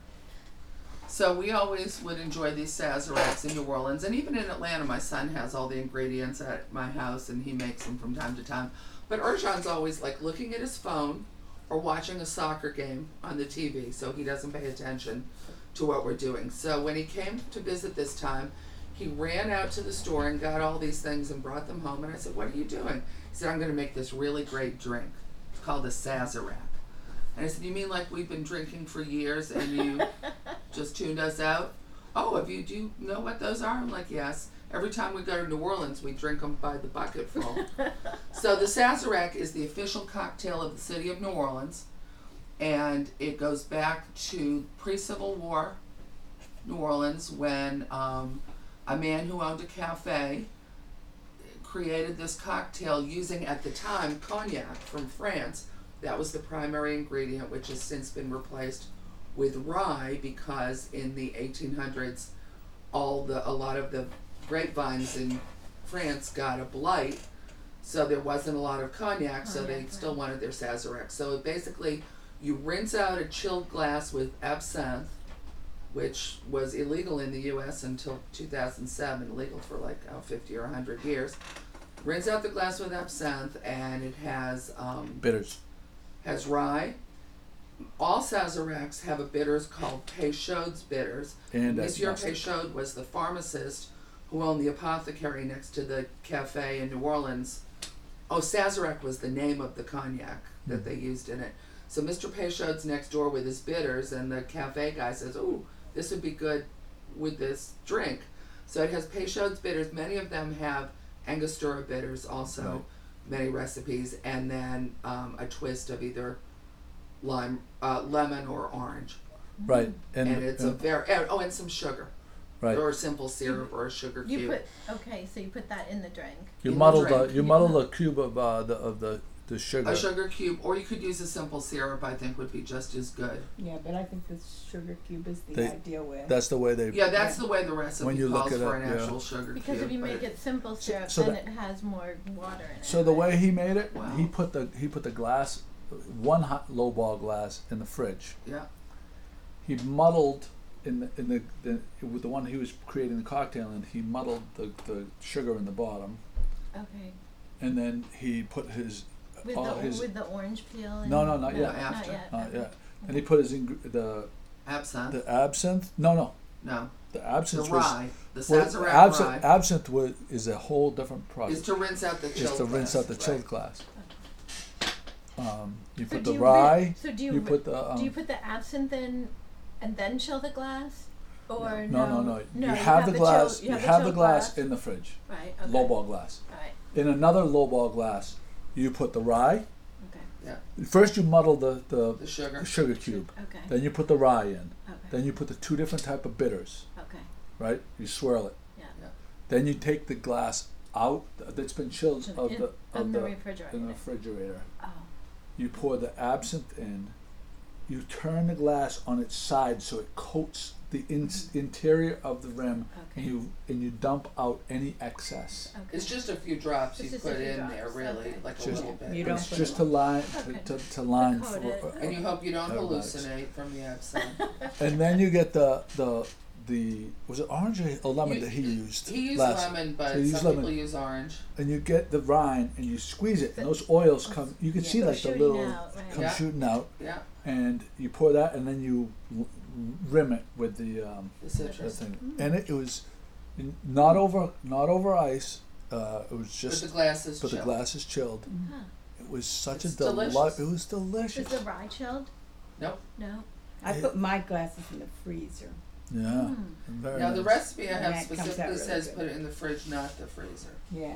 So we always would enjoy these Sazeracs in New Orleans, and even in Atlanta, my son has all the ingredients at my house, and he makes them from time to time. But Erjan's always like looking at his phone or watching a soccer game on the T V, so he doesn't pay attention to what we're doing. So when he came to visit this time, he ran out to the store and got all these things and brought them home. And I said, "What are you doing?" He said, "I'm going to make this really great drink. It's called a Sazerac." And I said, "You mean like we've been drinking for years and you just tuned us out?" "Oh, have you, do you know what those are?" I'm like, "Yes. Every time we go to New Orleans, we drink them by the bucketful." So the Sazerac is the official cocktail of the city of New Orleans, and it goes back to pre-Civil War New Orleans, when um, a man who owned a cafe created this cocktail using, at the time, cognac from France. That was the primary ingredient, which has since been replaced with rye, because in the eighteen hundreds, all the a lot of the grapevines in France got a blight, so there wasn't a lot of cognac, so Oh, they yeah, still right. wanted their Sazerac. So basically, you rinse out a chilled glass with absinthe, which was illegal in the U S until two thousand seven, illegal for like oh, fifty or one hundred years. Rinse out the glass with absinthe, and it has um, bitters. has rye. All Sazeracs have a bitters called Peychaud's bitters. And that's Monsieur mustard. Peychaud was the pharmacist who owned the apothecary next to the cafe in New Orleans. Oh, Sazerac was the name of the cognac that they used in it. So Mister Peychaud's next door with his bitters, and the cafe guy says, "Ooh, this would be good with this drink." So it has Peychaud's bitters. Many of them have Angostura bitters also, Right. many recipes, and then um, a twist of either lime, uh, lemon or orange. Right. And, And, it's a and- very, oh, and some sugar. right. Or a simple syrup or a sugar You cube. put okay, so you put that in the drink. You in the muddled drink. a, you muddled a cube of uh, the of the, the sugar. A sugar cube, or you could use a simple syrup, I think would be just as good. Yeah, but I think the sugar cube is the They- ideal way. That's the way they. Yeah, that's the way the recipe When you look calls it for up, an yeah. actual sugar Because cube. if you but make it simple syrup, so then that- it has more water in it. So the way he made it, Wow. he put the he put the glass, one hot low ball glass in the fridge. Yeah. He muddled in the in the, the with the one he was creating the cocktail in. He muddled the, the sugar in the bottom, Okay. and then he put his With all the his with the orange peel. And No, no, not No, yet. after. Not yet. uh, okay. yeah, and he put his ing- the Absinthe. the absinthe. No, no, no. the The absinthe was rye. The well, Sazerac absinthe. rye Absinthe was, is a whole different is process. to rinse out the chilled Is to rinse glass, out the right. chilled glass. Um, you So put do the you rye. ri- so do you, you ri- put the um, do you put the absinthe in and then chill the glass, or no, no? no, no. No, you, have the glass. Chill, you you have, have the, the chilled glass in the fridge. Right. Okay. Lowball glass. Right. In another lowball glass, you put the rye. Okay. First, you muddle the, the The sugar. sugar cube. Okay. Then you put the rye in. Okay. Then you put the two different type of bitters. Okay. Right? You swirl it. Yeah. Then you take the glass out that's been chilled In- of the of in the the refrigerator. in the refrigerator. Oh. You pour the absinthe in. You turn the glass on its side so it coats the in- interior of the rim, and Okay. you and you dump out any excess. Okay. It's just a few drops It's you just a put few in drops, there, really, okay. like a Just- little bit. You don't It's put just it to line Okay. to, to, to line To for, coat it. And you hope you don't Everybody's- hallucinate from the absinthe. and then you get the the the was it orange or lemon You- that he used? He used last- lemon, but so you some use people lemon. use orange. And you get the rind and you squeeze it, and those oils come. You can Yeah. see Go like the shooting little out, right. come Yeah. shooting out, Yeah, and you pour that, and then you l- rim it with the um, the that citrus. thing, Mm. and it, it was n- not over not over ice. Uh, it was But just the glass is but the chilled. glass is chilled. Huh. It was such It's a delight. delicious. It was delicious. Is the rye chilled? Nope. No. I put my glasses in the freezer. Yeah, Mm. very Now the nice. recipe I And have that comes out specifically really says good. put it in the fridge, not the freezer. Yeah.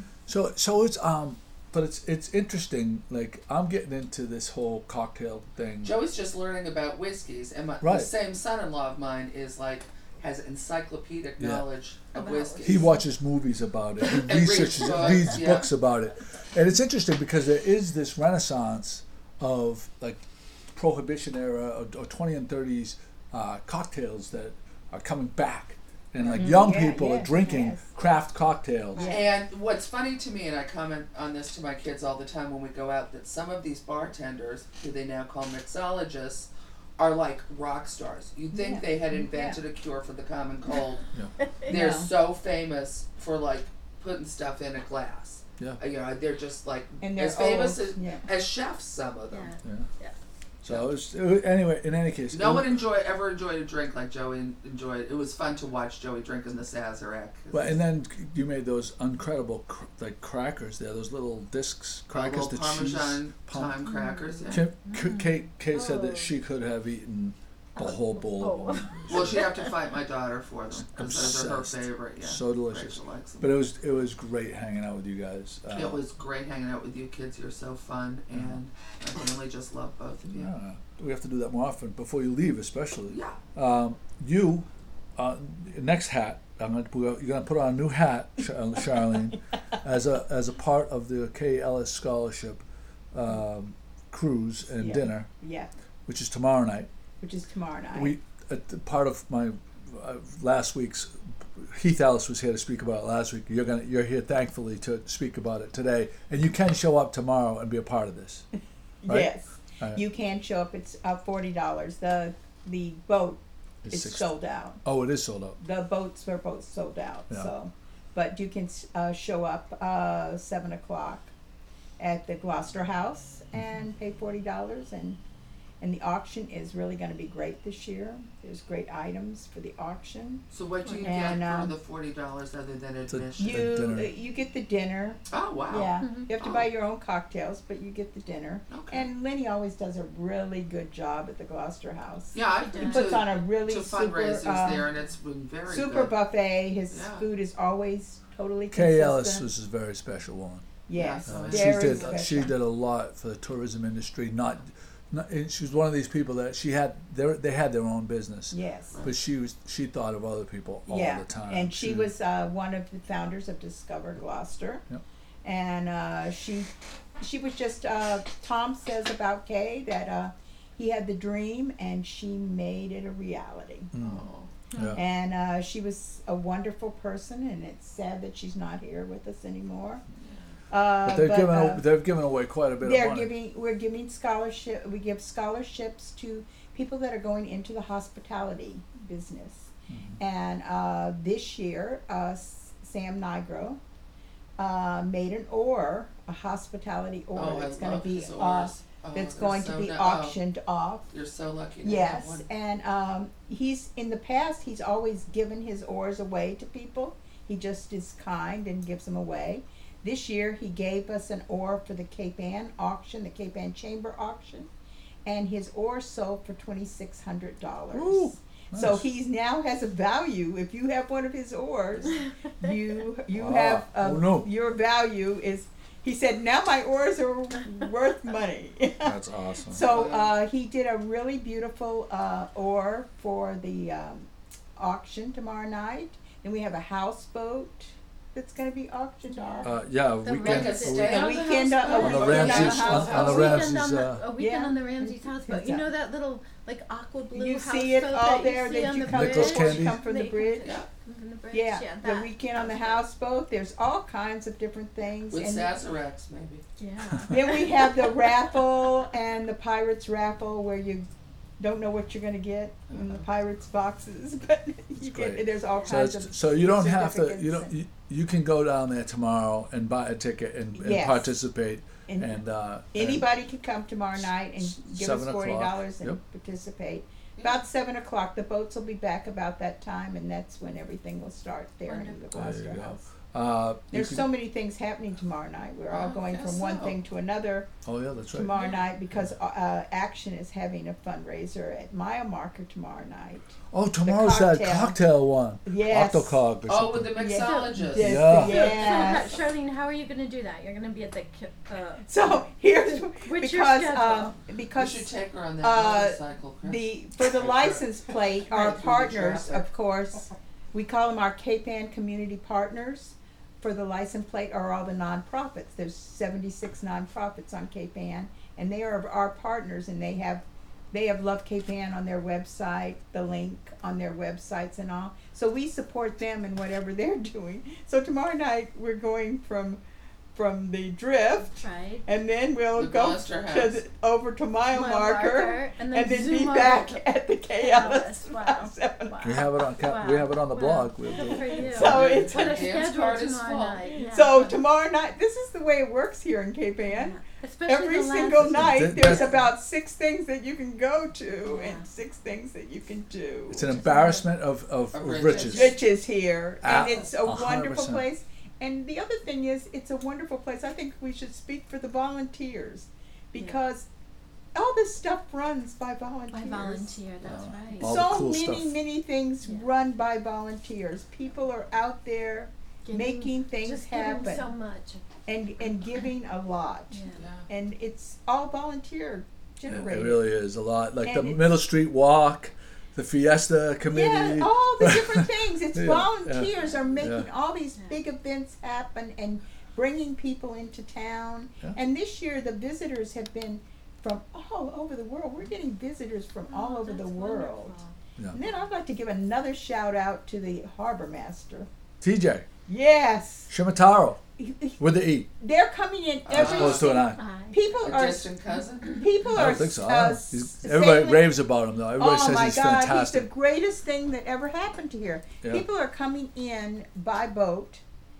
So so it's um, but it's it's interesting. Like I'm getting into this whole cocktail thing. Joey's just learning about whiskeys, and my, Right. the same son-in-law of mine is like has encyclopedic Yeah. knowledge of About whiskeys. He watches movies about it. He And reads researches it, books, reads yeah. books about it, and it's interesting because there is this renaissance of like prohibition era or, or twenty and thirties uh, cocktails that are coming back, and like Mhm. young Yeah, people are yes, drinking yes. craft cocktails. Yeah. And what's funny to me, and I comment on this to my kids all the time when we go out, that some of these bartenders, who they now call mixologists, are like rock stars. You'd think Yeah. they had invented a cure for the common cold. Yeah, They're Yeah. so famous for like putting stuff in a glass. yeah, Uh, You know, they're just like And they're as famous old, as, yeah. as chefs. Some of them. Yeah. yeah. Yeah. So it was, it was anyway. In any case, No it- one enjoy ever enjoyed a drink like Joey en- enjoyed. It was fun to watch Joey drink in the Sazerac. Well, and then you made those incredible cr- like crackers there, those little discs crackers, little the cheese. Parmesan pum- time crackers. Yeah. Kim, K- Kate, Kate said Oh. that she could have eaten the whole bowl Oh. of them. Well, she'd have to fight my daughter for them because those are her Obsessed. favorite. Yeah, So delicious. Rachel likes them. But it was it was great hanging out with you guys. Uh, It was great hanging out with you kids. You're so fun, and I really just love both of you. yeah, we have to do that more often before you leave, especially. Yeah. Um, you, uh, next hat. I'm gonna you're gonna put on a new hat, Char- Charlene, as a as a part of the Kay Ellis Scholarship um, cruise and Yeah. dinner, Yeah. which is tomorrow night. Which is tomorrow night. We at the part of my uh, last week's Heath Ellis was here to speak about it last week. You're gonna you're here thankfully to speak about it today, and you can show up tomorrow and be a part of this. right? Yes. All right. You can show up. It's uh, forty dollars. The the boat It's is six- sold out. Oh, it is sold out. The boats were both sold out. Yeah. So, but you can uh, show up uh, seven o'clock at the Gloucester House and pay forty dollars, and and the auction is really going to be great this year. There's great items for the auction. So what do you And, get for um, the forty dollars other than a- admission? You dinner. uh, you get the dinner. oh wow. Yeah, Mhm. you have to Oh. buy your own cocktails, but you get the dinner. Okay. And Lenny always does a really good job at the Gloucester House. yeah, I've He been He puts to, on a really to super fundraisers uh, there, and it's been very super good. buffet. His Yeah. food is always totally Kay consistent. Ellis was a very special woman. Yes, Yeah, Uh, so she very did special. she did a lot for the tourism industry. Not, not and she was one of these people that she had their they had their own business, Yes. but she was she thought of other people all yeah, the time. and she was uh, one of the founders of Discover Gloucester, Yep. and uh, she she was just uh, Tom says about Kay that uh, he had the dream and she made it a reality. Mm, Oh. yeah. And uh, she was a wonderful person, and it's sad that she's not here with us anymore. Uh, But they've but, given uh, a, they've given away quite a bit they're of money. giving we're giving scholarship we give scholarships to people that are going into the hospitality business. Mhm. And uh, this year, uh, S- Sam Nigro uh, made an oar, a hospitality oar Oh, that's I going love to be his uh, oars. Oh, that's they're going so to be ni- oh, auctioned off. you're so lucky. To have Yes, one. and um, he's in the past he's always given his oars away to people. He just is kind and gives them away. This year he gave us an oar for the Cape Ann auction, the Cape Ann Chamber auction, and his oar sold for twenty six hundred dollars. Ooh, So nice. he's now has a value. If you have one of his oars, you you Wow. have a, Oh, no. your value is. He said, now my oars are worth money. That's awesome. So uh, he did a really beautiful uh, oar for the um, auction tomorrow night. Then we have a houseboat that's going to be auctioned Yeah. off. Uh, yeah, a The weekend. Like a Ramses- stay A on the weekend on- houseboat? a On the weekend on Ramses, the on, on the houseboat. a weekend Ramses, on the, uh, a weekend Yeah. on the Ramses houseboat. It's You a- know that little like aqua blue You houseboat see it all that there you see that on you the come bridge? Nicholas before you Candy. come from the They- bridge. Yeah. From the bridge, Yeah, yeah, the that weekend on the houseboat. houseboat. There's all kinds of different things. With and Sazeracs, maybe. Yeah. then we have the raffle and the Pirates raffle where you don't know what you're going to get in the Pirates boxes, but you great. get, there's all So, kinds it's, of so you don't have to. You certificates don't. and- You, you can go down there tomorrow and buy a ticket and, and Yes. participate. and And uh, anybody can come tomorrow night and give us Seven forty o'clock. dollars and Yep. participate. About seven o'clock, the boats will be back about that time, and that's when everything will start there in the Wonderful. There Gloucester you go. House. uh, you There's can- so many things happening tomorrow night. We're all Oh, going guess from one so. thing to another Oh yeah, that's right. tomorrow Yeah. night because uh, Action is having a fundraiser at Mile Marker tomorrow night. Oh, tomorrow's that cocktail. cocktail one. Yes. Octocog or Oh, with something. the Yeah. mixologist. Yes, Yeah. yes. So, how- Charlene, how are you going to do that? You're going to be at the ki- uh, So here's What's your because schedule? um, We because should take her on that uh, motorcycle, Chris. the for the license plate, our Right, through the partners, traffic. of course, we call them our Cape Ann community partners. For the license plate are all the nonprofits. There's seventy-six nonprofits on Cape Ann, and they are our partners, and they have they have Love Cape Ann on their website, the link on their websites and all. So we support them in whatever they're doing. So tomorrow night we're going from from the Drift, right? and then we'll The go Gloucester to House. the, over to Mile, Mile Marker, Marker, and then and then zoom be over back to- at the K Alice, Alice. wow. seven. Wow. We have it on. Ca- We Wow. have it on the Wow. blog. We'll Good do for you. So it's- what a Dance schedule card is tomorrow full. night. Yeah. So tomorrow night, this is the way it works here in Cape Yeah. Ann. Especially Every the last- single night, That- there's that- about six things that you can go to Yeah. and six things that you can do. It's an embarrassment of, of, Of of riches. riches. Riches here, Ah, and it's a a hundred wonderful percent. place. And the other thing is, it's a wonderful place. I think we should speak for the volunteers, because all this stuff runs by volunteers. By volunteer, that's Uh, right. all the So cool many, stuff. many things Yeah. run by volunteers. People are out there Giving- making things just happen giving so much. and and giving a lot. Yeah. Yeah. And it's all volunteer It, generated. it really is a lot. Like And the it's- Middle Street Walk, the Fiesta Committee. Yeah, all the different things. It's Yeah, volunteers are making yeah. all these Yeah. big events happen and bringing people into town. Yeah. And this year the visitors have been from all over the world. We're getting visitors from all Oh, over the that's world. wonderful. Yeah. And then I'd like to give another shout out to the harbor master. T J Yes. Shimataro with the E They're coming in As every opposed to an I. Aye. people A are distant cousin? people I are don't think so. I uh, don't know. He's- s- everybody sailing- raves about him though. Everybody oh says my he's God, fantastic. he's the greatest thing that ever happened to here. Yeah. People are coming in by boat.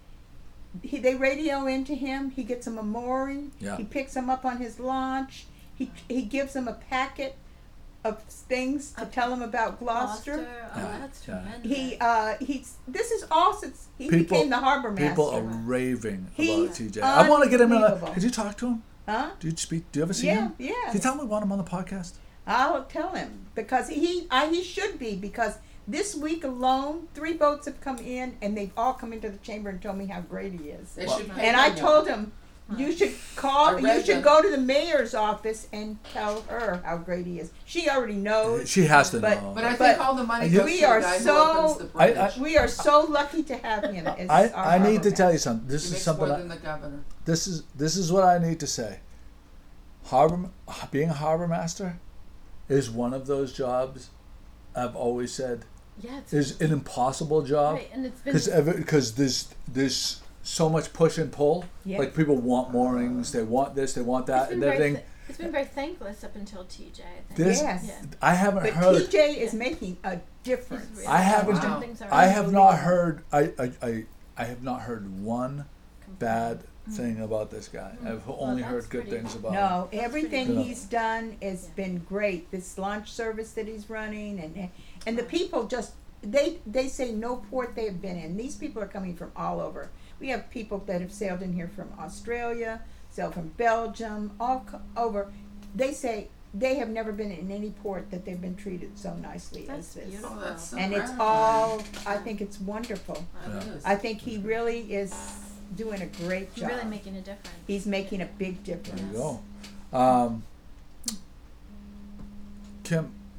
He, they radio into him. He gets them a mooring. Yeah. He picks them up on his launch. He he gives them a packet of things to Of tell them about Gloucester. Oh, Yeah. that's Yeah. tremendous. He uh he's this is all since he People- became the harbor master. People are raving He's about T J. I want to get him in. A, unbelievable. did you talk to him? huh? Do you speak? Do you ever see Yeah, him? yeah. Can you tell me we want him on the podcast? I'll tell him because he I, he should be because this week alone three boats have come in and they've all come into the chamber and told me how great he is. They Well- should pay And I him told more. him you should call I you read should that. go to the mayor's office and tell her how great he is. She already knows. She has to But- know. But I But think all the money you- goes we to the are guy so- who opens the I- bridge. I- We are so lucky to have him as I, our I need harbor to tell you master. something. This he is makes something. more I, than the governor. this is this is what I need to say. Harbor, being a harbor master, is one of those jobs. I've always said yeah, it's is an impossible job right, and it's been because because there's there's so much push and pull. Yeah. Like people want moorings, they want this, they want it's that, been and very everything. th- it's been very thankless up until T J. I think. This Yes. Yeah. I haven't But heard. T J is making a difference. He's really- I haven't- Some Wow. things are I have not unbelievable. heard. I, I, I, I have not heard one bad thing about this guy. I've only that's heard good pretty things cool. about him. No, everything good. he's done has Yeah. been great. This launch service that he's running, and and the people just they they say no port they have been in. These people are coming from all over. We have people that have sailed in here from Australia, sailed from Belgium, all co- over. They say they have never been in any port that they've been treated so nicely That's as this. beautiful. Oh, that's so And it's gratifying. all. I think it's wonderful. That Yeah. is. I think he really is doing a great You're job. really making a difference. He's making a big There difference. you go. Um, Kim,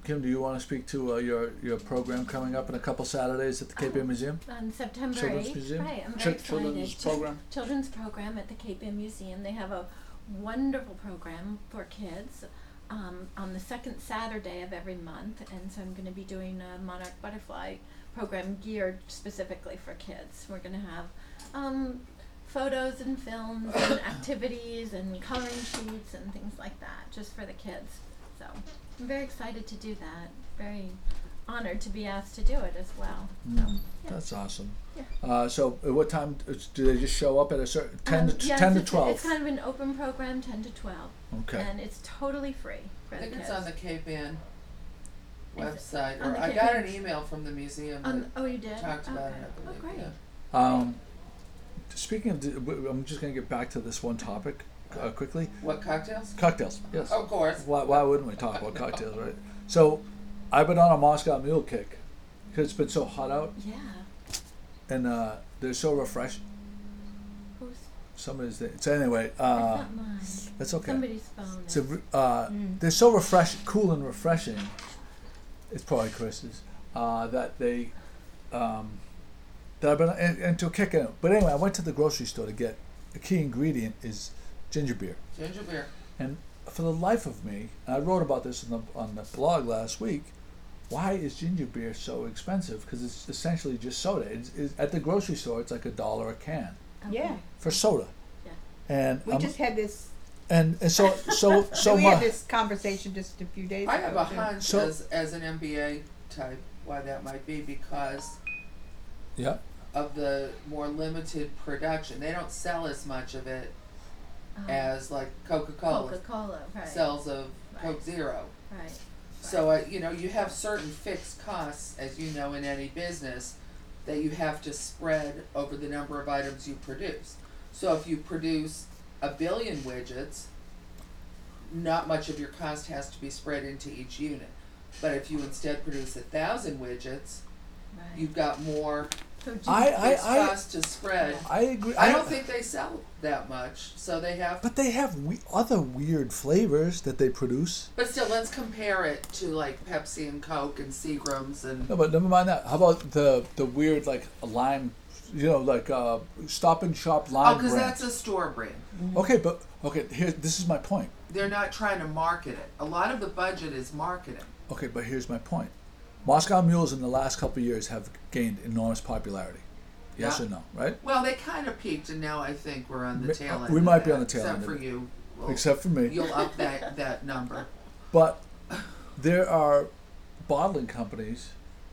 Kim, do you want to speak to uh, your your program coming up in a couple Saturdays at the Cape Air Museum? On September Children's eighth, Museum? right, I'm very Chil- excited. children's Chil- program? Children's program at the Cape Air Museum. They have a wonderful program for kids um, on the second Saturday of every month, and so I'm going to be doing a Monarch Butterfly program geared specifically for kids. We're going to have um, photos and films and activities and coloring sheets and things like that, just for the kids. So I'm very excited to do that. Very honored to be asked to do it as well. So, Mm, yeah. That's awesome. Yeah. Uh, so, at what time uh, do they just show up at a certain ten Um, to yes, ten to it's, twelve? It's kind of an open program, ten to twelve, Okay. and it's totally free for I the think kids. it's on the Cape Ann Is it website, on or the I Cape got Ann? an email from the museum On- that oh, you did? talked about Okay. it, I Oh, believe, great. yeah. Um, speaking of, the- I'm just going to get back to this one topic uh, quickly. What, cocktails? Cocktails. Yes. Of course. Why, why wouldn't we talk about cocktails, right? So, I've been on a Moscow Mule kick because it's been so hot out, Yeah. and uh, they're so refreshing. Who's? Somebody's there. So anyway, It's uh, not mine. that's okay. Somebody's phone. It's a, is- re- uh, Mm. they're so refresh, cool and refreshing. It's probably Chris's. Uh, that they, um, that I've been in- into a kick in it. But anyway, I went to the grocery store to get a key ingredient is ginger beer. Ginger beer. And for the life of me, and I wrote about this on the on the blog last week. Why is ginger beer so expensive? Because it's essentially just soda. It's, it's, at the grocery store, it's like a dollar a can Okay. Yeah. for soda. Yeah. And We um, just had this, and and so so so we my had this conversation just a few days I ago. have a too. hunch So- as, as an M B A type why that might be, because yeah. of the more limited production. They don't sell as much of it Um, as like Coca-Cola Coca-Cola, right. sells of Coke Right. Zero. Right. So, uh, you know, you have certain fixed costs, as you know, in any business, that you have to spread over the number of items you produce. So if you produce a billion widgets, not much of your cost has to be spread into each unit. But if you instead produce a thousand widgets, Right. you've got more So just- I I fixed I, cost to spread. I agree. I don't think they sell that much, so they have. But they have we- other weird flavors that they produce. But still, let's compare it to like Pepsi and Coke and Seagram's and. No, but never mind that. How about the the weird like lime, you know, like uh, Stop and Shop Oh, lime because brand. that's a store brand. Okay, but okay, here this is my point. They're not trying to market it. A lot of the budget is marketing. Okay, but here's my point. Moscow Mules in the last couple of years have gained enormous popularity. Yes Yeah. or no, right? Well, they kind of peaked, and now I think we're on the Mi- tail end. we of might be that, on the tail except end of for it. you. Well, Except for me. you'll up that that number. But there are bottling companies,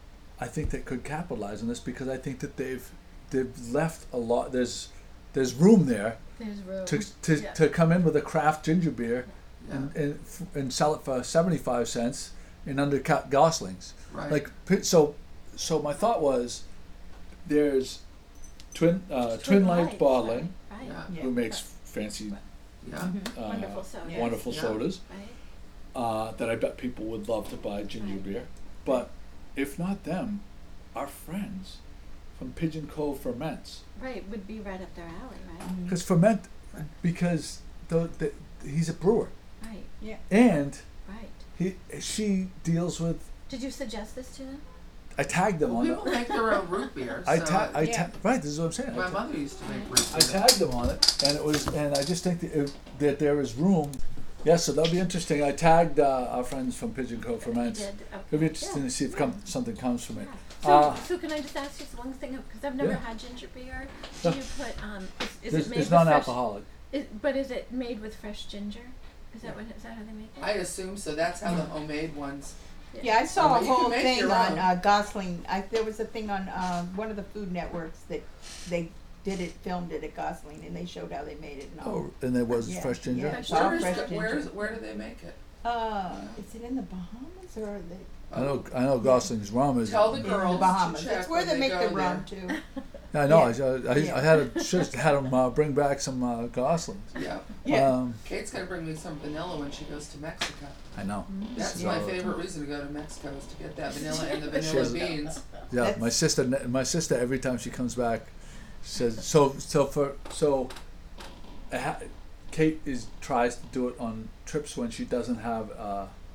I think, that could capitalize on this because I think that they've they've left a lot. There's there's room there There's room. to to, Yeah. to come in with a craft ginger beer Yeah. and, and f- and sell it for seventy five cents and undercut Goslings. Right. Like p- so, so my thought was, there's Twin uh, Twin Light Bottling, Right. Right. Yeah. Yeah. who makes fancy, Yeah. Mhm. uh, Wonderful sodas. wonderful Yeah. sodas. Right. Uh, that I bet people would love to buy ginger Right. beer. But if not them, our friends from Pigeon Cove Ferments. Right. Would be right up their alley, right? Because Ferment, because the, the, he's a brewer. Right. Yeah. And Right. he she deals with, Did you suggest this to them? I tagged them Well, on people it. make their own root beer. I, so ta- I Yeah. ta- right, this is what I'm saying. I my ta- mother used to make root I beer. tagged them on it, and it was, and I just think that, it, that there is room. Yes, so that'll be interesting. I tagged uh, our friends from Pigeon Cove You Ferments. did. Okay. It'll be interesting Yeah. to see if Yeah. come, something comes from it. Yeah. So, Uh, so can I just ask you one thing? Because I've never Yeah. had ginger beer. Do Yeah. you put um? Is, is It's, it made it's with non-alcoholic. fresh? Is, but is it made with fresh ginger? Is that what? Is that how they make it? I assume so. That's how the homemade ones. Yeah, I saw Oh, a but you can whole make thing your on own. uh, Gosling. I, there was a thing on uh, one of the food networks that they did it, filmed it at Gosling, and they showed how they made it. And all. Oh, and there was Yeah, fresh ginger. yeah. Fresh All Where is fresh the, ginger. where's where do they make it? Uh, is it in the Bahamas or the? I know, I know. Gosling's rum is. Tell the in girls the Bahamas. to check That's where when they they make go the rum there. too. I know. Yeah. I, I, Yeah. I had a, should have had them uh, bring back some uh, Goslings. Yeah. Yeah. Um, Kate's gonna bring me some vanilla when she goes to Mexico. I know. That's So- my favorite reason to go to Mexico is to get that vanilla and the vanilla She's- beans. Yeah, That's- my sister. ne- My sister. Every time she comes back, says so. So for so, I ha- Kate is tries to do it on trips when she doesn't have uh,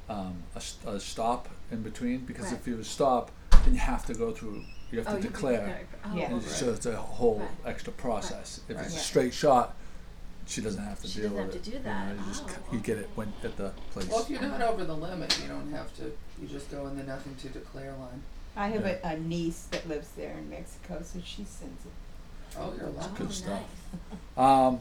um, a, s- a stop in between, because Right. if you stop, then you have to go through, you have Oh, to you declare. Oh, Yeah. And Right. so it's a whole Right. extra process. If it's Right. a straight shot, she doesn't have to She deal doesn't with have it. to do You that. know, you just Oh, c- you get it okay. when at the place. Well, if you're not Uh-huh. over the limit, you don't have to, you just go in the nothing to declare line. I have Yeah. a, a niece that lives there in Mexico, so she sends it. Oh, you're Oh, lucky. good stuff. nice. Um,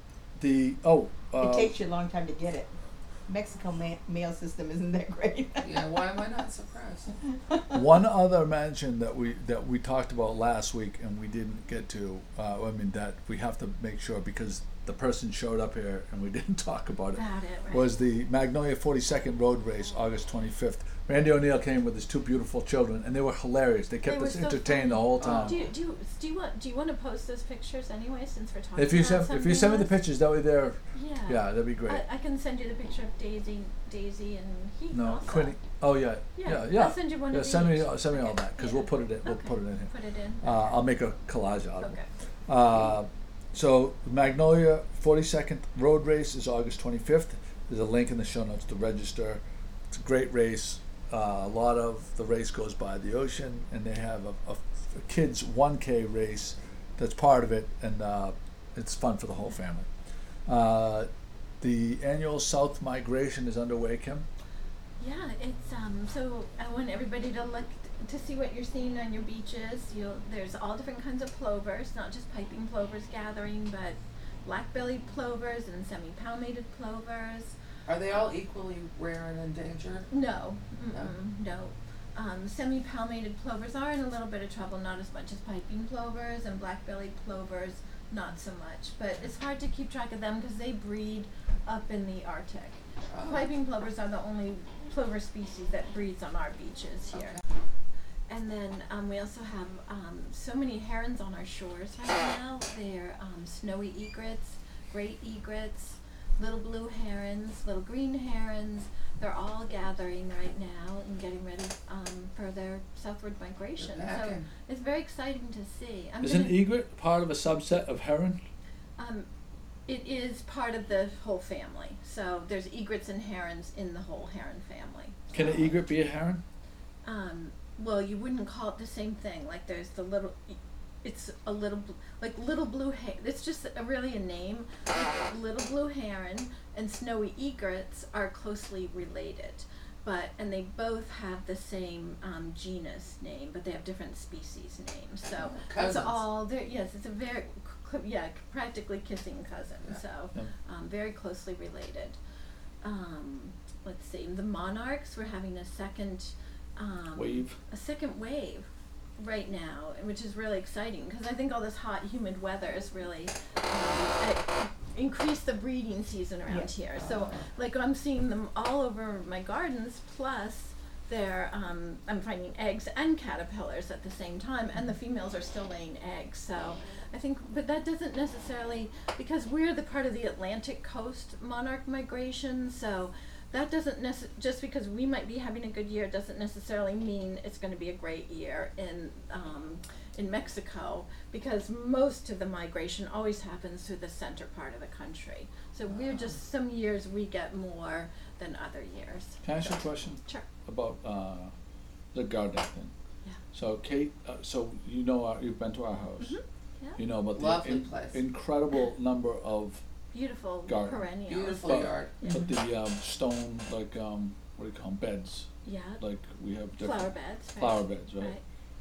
the oh, It uh, takes you a long time to get it. Mexico ma- mail system isn't that great. Yeah, why am I not surprised? one other mention that we that we talked about last week and we didn't get to. Uh, I mean that we have to make sure, because the person showed up here and we didn't talk about it. About it, right. Was the Magnolia forty-second Road Race, August twenty-fifth. Randy O'Neill came with his two beautiful children, and they were hilarious. They kept They were us so entertained the funny. whole time. Do you, do you, do you want do you want to post those pictures anyway, since we're talking If you about send if something you send me the else? pictures, that way they're Yeah. yeah, that'd be great. I, I can send you the picture of Daisy, Daisy and Heath no, also. Quinny. Oh yeah, Yeah, yeah, yeah. I'll send you one yeah, of send me each. uh, send me all Okay. that, because Yeah. we'll put it in. We'll Okay. put it in here. Put it in. Uh, I'll make a collage out of Okay. it. Uh, so Magnolia forty-second Road Race is August twenty-fifth. There's a link in the show notes to register. It's a great race. Uh, a lot of the race goes by the ocean, and they have a, a, a kids one K race that's part of it, and uh, it's fun for the whole family. Uh, the annual South Migration is underway, Kim. Yeah, it's um. So I want everybody to look t- to see what you're seeing on your beaches. You'll there's all different kinds of plovers, not just piping plovers gathering, but black-bellied plovers and semi-palmated plovers. Are they all equally rare and endangered? No, mm-mm, no. Um, semi-palmated plovers are in a little bit of trouble, not as much as piping plovers, and black-bellied plovers not so much. But it's hard to keep track of them because they breed up in the Arctic. Oh. Piping plovers are the only plover species that breeds on our beaches here. Okay. And then um, we also have um, so many herons on our shores right now. They're um, snowy egrets, great egrets, little blue herons, little green herons. They're all gathering right now and getting ready um, for their southward migration. They're So packing. it's very exciting to see. I'm Isn't gonna- egret part of a subset of heron? um, it is part of the whole family. So there's egrets and herons in the whole heron family. Can an egret be a heron? Um, well, you wouldn't call it the same thing. Like there's the little, it's a little, bl- like little blue, ha- it's just a, really a name. Like little blue heron and snowy egrets are closely related, but, and they both have the same um, genus name, but they have different species names. So it's Cousins. all, they're- yes, it's a very, cl- yeah, practically kissing cousins. Yeah. So Yeah. um, very closely related. Um, let's see, the monarchs, we're having a second um, Wave. a second wave right now, which is really exciting because I think all this hot, humid weather is really um, uh, increased the breeding season around Yeah. here. So, like, I'm seeing them all over my gardens. Plus, they're um, I'm finding eggs and caterpillars at the same time, and the females are still laying eggs. So, I think, but that doesn't necessarily, because we're the part of the Atlantic coast monarch migration. So. That doesn't necess- just because we might be having a good year doesn't necessarily mean it's going to be a great year in um, in Mexico, because most of the migration always happens through the center part of the country. So we're just, some years we get more than other years. Can I ask you a question Sure. about uh, the garden thing? Yeah. So Kate, uh, so you know our, you've been to our house. Mhm. Yeah. You know about the Lovely in- place. incredible number of Beautiful Garden. perennials. Beautiful But- yard. Yeah. but the um, stone like um, what do you call them, beds? Yeah. Like we have different Flower beds. Right. flower beds, right? Right.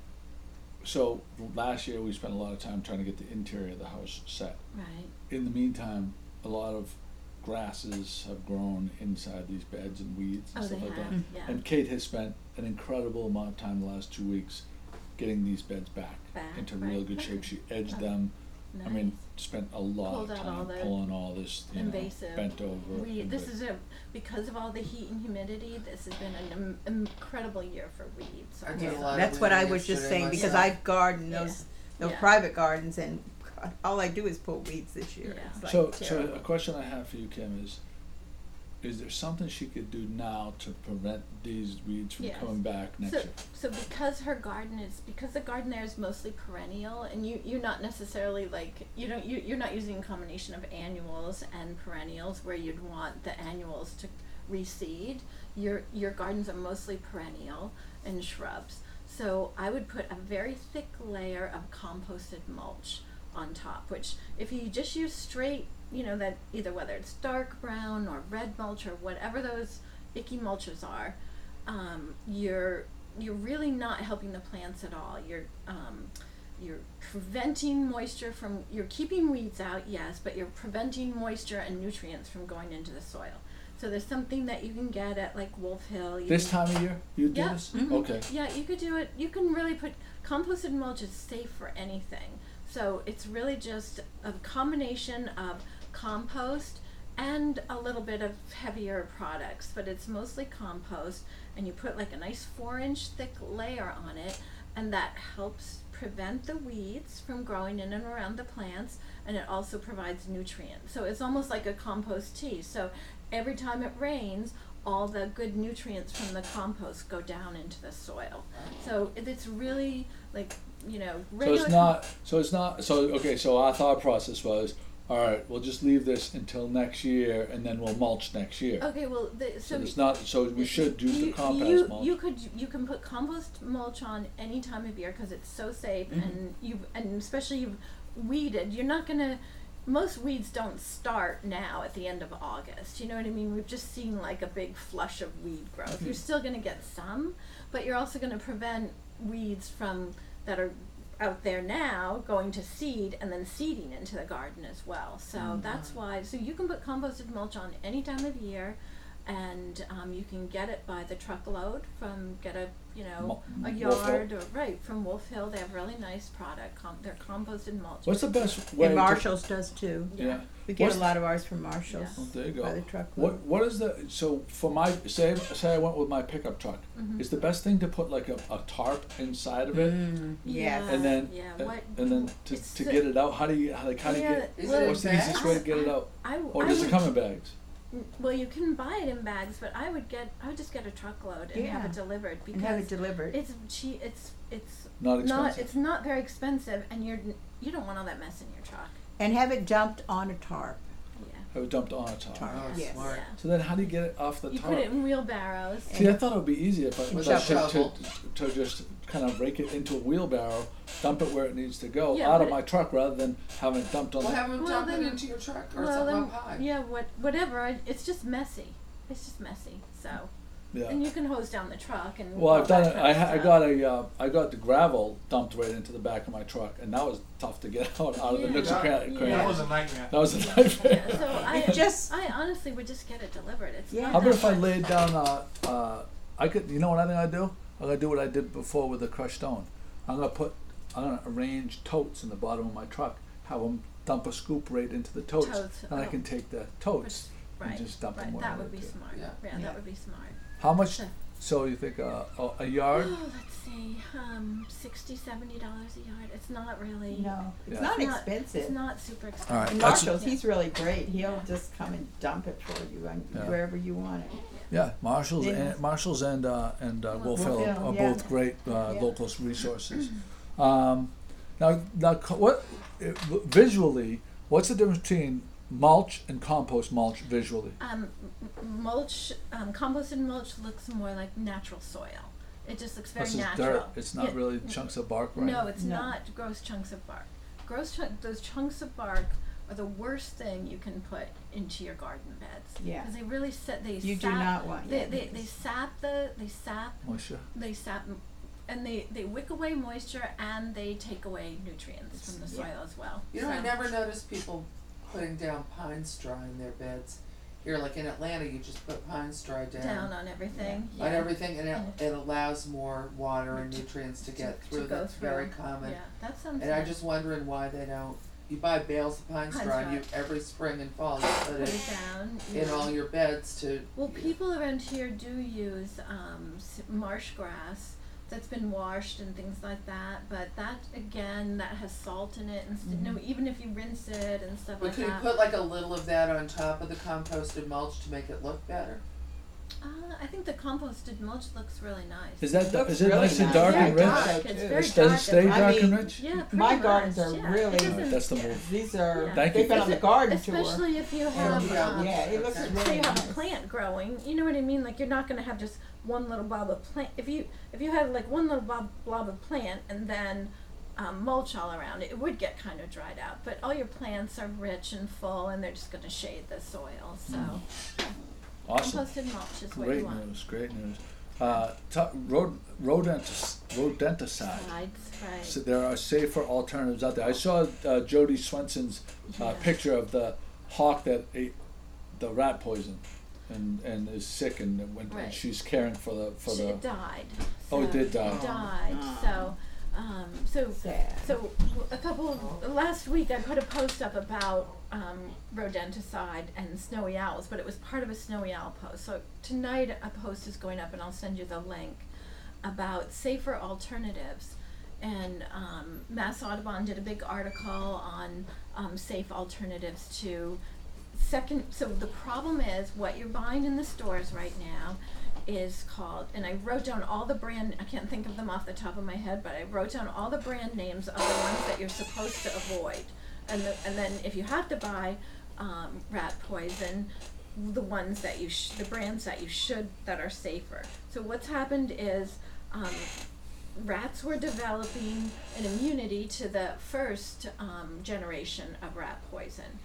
So last year we spent a lot of time trying to get the interior of the house set. Right. In the meantime, a lot of grasses have grown inside these beds and weeds and Oh, stuff they like have. that. Yeah. And Kate has spent an incredible amount of time the last two weeks getting these beds back, Back, into real right. good shape. She edged Oh, them. I mean, Nice. spent a lot Pulled of out all time the pulling all this, you invasive know, bent over. weed. This inva- is a because of all the heat and humidity. This has been an im- incredible year for weeds. I did Yeah, a lot of that's what I weeding was just yesterday saying because myself. I've gardened Yeah. those those Yeah. private gardens and God, all I do is pull weeds this year. Yeah. It's like So, so terrible. a question I have for you, Kim, is: Is there something she could do now to prevent these weeds from Yes. coming back next So, year? so because her garden is because the garden there is mostly perennial, and you you're not necessarily like you don't you you're not using a combination of annuals and perennials where you'd want the annuals to reseed. Your your gardens are mostly perennial and shrubs. So I would put a very thick layer of composted mulch on top, which if you just use straight, you know, that either whether it's dark brown or red mulch or whatever those icky mulches are, um, you're you're really not helping the plants at all. You're um, you're preventing moisture from, you're keeping weeds out, yes, but you're preventing moisture and nutrients from going into the soil. So there's something that you can get at like Wolf Hill. You This can, time of year, you do Yeah. this? Mhm. Okay. Yeah, you could do it. You can really put, composted mulch is safe for anything. So it's really just a combination of compost and a little bit of heavier products, but it's mostly compost, and you put like a nice four inch thick layer on it, and that helps prevent the weeds from growing in and around the plants, and it also provides nutrients. So it's almost like a compost tea. So every time it rains, all the good nutrients from the compost go down into the soil. So it, it's really like, you know, So regular it's not, so it's not, so, okay, so our thought process was, all right, we'll just leave this until next year and then we'll mulch next year. Okay, well, the, so So it's not, so we should use the you, compost you, mulch. you could you can put compost mulch on any time of year because it's so safe, Mm-hmm. and you and especially you've weeded. You're not gonna. Most weeds don't start now at the end of August. You know what I mean? We've just seen like a big flush of weed growth. Mm-hmm. You're still gonna get some, but you're also gonna prevent weeds from that are out there now going to seed and then seeding into the garden as well. So Mm-hmm. that's why. So you can put composted mulch on any time of year, and um, you can get it by the truckload from get a you know Mo- a Wolf Hill. yard or right from Wolf Hill. They have really nice product. Com- they're composted mulch. What's the best way And to? Marshall's does too. Yeah. We get What's a lot of ours from Marshall's. Yeah. Oh, there you go. By the truckload. What what is the, so for my, say say I went with my pickup truck, Mhm. is the best thing to put like a, a tarp inside of it, Mm, yes. and then Yeah, and, what- and then to, it's to the- get it out? How do you how, like how do you Yeah, get? Is well, it in What's the easiest bags? way to get it out? I, Or I does would, it come in bags? Well, you can buy it in bags, but I would get I would just get a truckload and have Yeah. it delivered And have because it delivered. it's cheap. It's it's Not not expensive. it's not very expensive, and you're you don't want all that mess in your truck. And have it dumped on a tarp. Yeah. Have it dumped on a tarp. Tarp. Oh, Yes. smart. Yeah. So then how do you get it off the You tarp? put it in wheelbarrows. See, I thought it would be easier if I, With if I a should- shovel. to, to just kind of rake it into a wheelbarrow, dump it where it needs to go, Yeah, out but of my truck rather than having it dumped on Well, the. have them Well, dump it then- into your truck or Well, something then, up high. yeah, what whatever. I, it's just messy. It's just messy. So, Yeah. and you can hose down the truck and. Well, all I've done that it. kind I, of ha- I stuff. got a, uh, I got the gravel dumped right into the back of my truck, and that was tough to get out, out of the Yeah. nooks and cran- Yeah. crannies. That was a nightmare. That was a nightmare. Yeah, so I It just- I honestly would just get it delivered. It's Yeah. not How about that if I much. laid down? Uh, uh, I could. You know what I think I'd do? I'm gonna do what I did before with the crushed stone. I'm gonna put. I'm gonna arrange totes in the bottom of my truck. Have them dump a scoop right into the totes, Totes, and I oh. can take the totes Right, and just dump right. them where That I would be need to. smart. Yeah. Yeah, Yeah. that would be smart. How much? So- So you think uh, a, a yard? Oh, let's see, um, sixty, seventy dollars a yard. It's not really. No, it's Yeah. not It's not- expensive. It's not super expensive. All right. And That's- Marshall's, Yeah. he's really great. He'll just come and dump it for you on Yeah. wherever you want it. Yeah, Marshalls Yeah. and Marshalls and uh, and uh, Wolf Hill Wolf are, Hill, are yeah. both great uh, Yeah. local resources. Um, now, now, co- what uh, visually? What's the difference between mulch and compost mulch visually? Um, m- m- mulch, um, composted mulch looks more like natural soil. It just looks very This is natural. dirt. It's not Yeah, really n- chunks of bark, right? No, it's No. not gross chunks of bark. Gross chunk, those chunks of bark are the worst thing you can put into your garden beds. Yeah. Because they really set, they You do sap, not want- they, yeah, they, they because- sap the, they sap, moisture. they sap, m- and they, they wick away moisture and they take away nutrients from the Yeah. soil as well. You know, I So- never noticed people putting down pine straw in their beds. Here, like in Atlanta, you just put pine straw down, Down on everything. on yeah. everything, and it, And- it allows more water and nutrients to get to through. go That's through. very common. Yeah, that sounds And I'm nice. just wondering why they don't. You buy bales of pine Pine straw, and you straw. every spring and fall you put Put it it down. in yeah. all your beds to. Well, people around here do use um, s- marsh grass that's been washed and things like that, but that again, that has salt in it, and st- no, even if you rinse it and stuff But like could you that. put like a little of that on top of the composted mulch to make it look better? Uh, I think the composted mulch looks really nice. Is that, Looks is it really nice and nice. dark Very and rich? dark. It's too. very Does dark. it stay and- I dark and mean, rich? Yeah, pretty My much, gardens are yeah. really- It Alright, doesn't- that's the yeah. move. These are, Yeah. Thank they've you. been on the garden tour. Especially if you And, have, yeah, um, yeah, it looks Okay. really say you have nice. a plant growing, you know what I mean? Like you're not gonna have just one little blob of plant. If you if you had like one little blob blob of plant and then um, mulch all around it, it would get kind of dried out. But all your plants are rich and full, and they're just gonna shade the soil. So Awesome. composted mulch is what Great you want. news, great news. Uh, ta- rod- rodentic- rodenticide. Sides, right? So there are safer alternatives out there. I saw uh, Jody Swenson's uh, Yeah. picture of the hawk that ate the rat poison and, and is sick and, when, and Right. she's caring for the for She the. died. Oh, it so- did die. It died. Oh. So, um, so Sad. So a couple last week I put a post up about um, rodenticide and snowy owls, but it was part of a snowy owl post. So tonight a post is going up, and I'll send you the link about safer alternatives. And um, Mass Audubon did a big article on um, safe alternatives to second. So the problem is what you're buying in the stores right now is called, and I wrote down all the brand, I can't think of them off the top of my head, but I wrote down all the brand names of the ones that you're supposed to avoid. And the, and then if you have to buy um, rat poison, the ones that you, sh- the brands that you should, that are safer. So what's happened is um, rats were developing an immunity to the first um, generation of rat poison.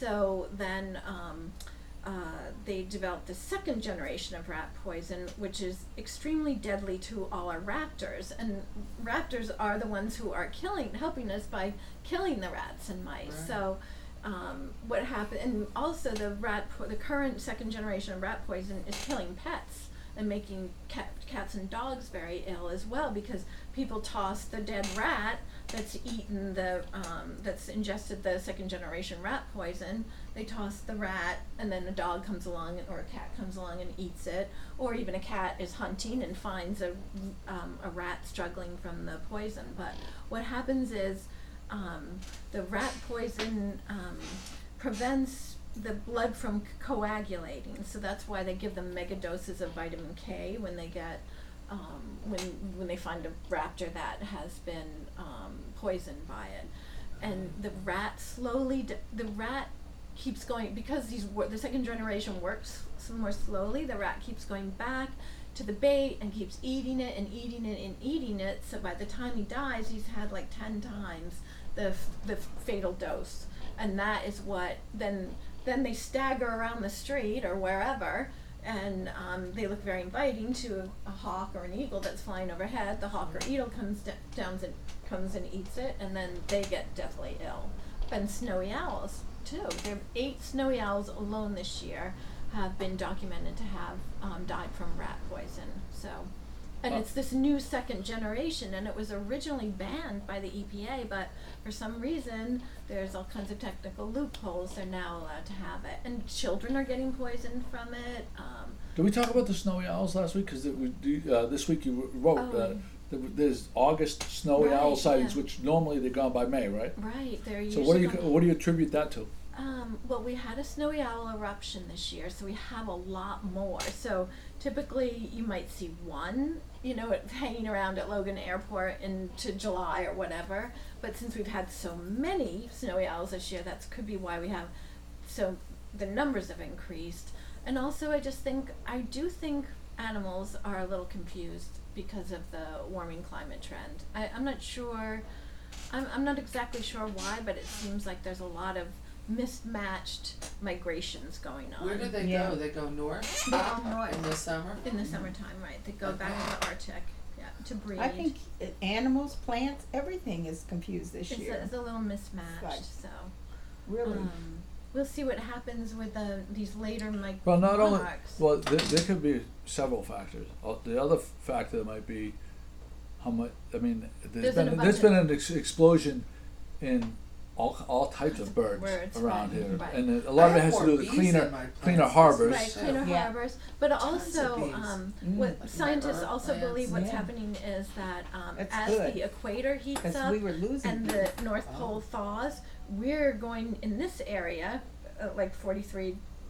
So then um, uh, they developed the second generation of rat poison, which is extremely deadly to all our raptors. And raptors are the ones who are killing, helping us by killing the rats and mice. Right. So um, what happened, and also the rat, po- the current second generation of rat poison is killing pets and making cat, cats and dogs very ill as well, because people toss the dead rat that's eaten the, um, that's ingested the second generation rat poison. They toss the rat, and then a dog comes along, or a cat comes along and eats it, or even a cat is hunting and finds a, um, a rat struggling from the poison. But what happens is um, the rat poison um, prevents the blood from c- coagulating, so that's why they give them mega doses of vitamin K when they get um, when when they find a raptor that has been um, poisoned by it. And the rat slowly d- the rat keeps going, because these wor- the second generation works s- more slowly. The rat keeps going back to the bait and keeps eating it and eating it and eating it. So by the time he dies, he's had like ten times the f- the f- fatal dose, and that is what then. Then they stagger around the street or wherever, and um, they look very inviting to a, a hawk or an eagle that's flying overhead. The hawk or eagle comes d- down and comes and eats it, and then they get deathly ill. And snowy owls too. There are eight snowy owls alone this year have been documented to have um, died from rat poison. So, and Oh. it's this new second generation, and it was originally banned by the E P A, but for some reason there's all kinds of technical loopholes. They're now allowed to have it, and children are getting poisoned from it. Um, Did we talk about the snowy owls last week? Because uh, this week you wrote Oh. uh, there- there's August snowy owl Right, sightings, yeah. which normally they're gone by May, right? right, they're So usually what do you gone- what do you attribute that to? Um, well, we had a snowy owl eruption this year, so we have a lot more. So typically you might see one, you know, it, hanging around at Logan Airport into July or whatever. But since we've had so many snowy owls this year, that could be why we have, so the numbers have increased. And also I just think, I do think animals are a little confused because of the warming climate trend. I, I'm not sure, I'm, I'm not exactly sure why, but it seems like there's a lot of mismatched migrations going on. Where do they Yeah. go? They go north They go north. in the summer? In the summertime, right? They go back to the Arctic, yeah, to breed. I think uh, animals, plants, everything is confused this it's, year. a, it's a little mismatched. Like- So Really. um, we'll see what happens with the these later mig- Well, not only monarchs. well, there, there could be several factors. Uh, The other factor might be how much. I mean, there's There's an been there's been abundance. an ex- explosion in all all types of birds Birds, around right, here, right. and a lot I of it have has to more do with the bees cleaner in my cleaner plants. harbors. Right, cleaner Yeah. harbors, but Tons of also bees. um, Mm. what Like my scientists herb also plants. believe what's Yeah. happening is that um, That's as good. the equator heats Because up we were losing and people. the North Pole Oh. thaws, we're going in this area, uh, like forty-three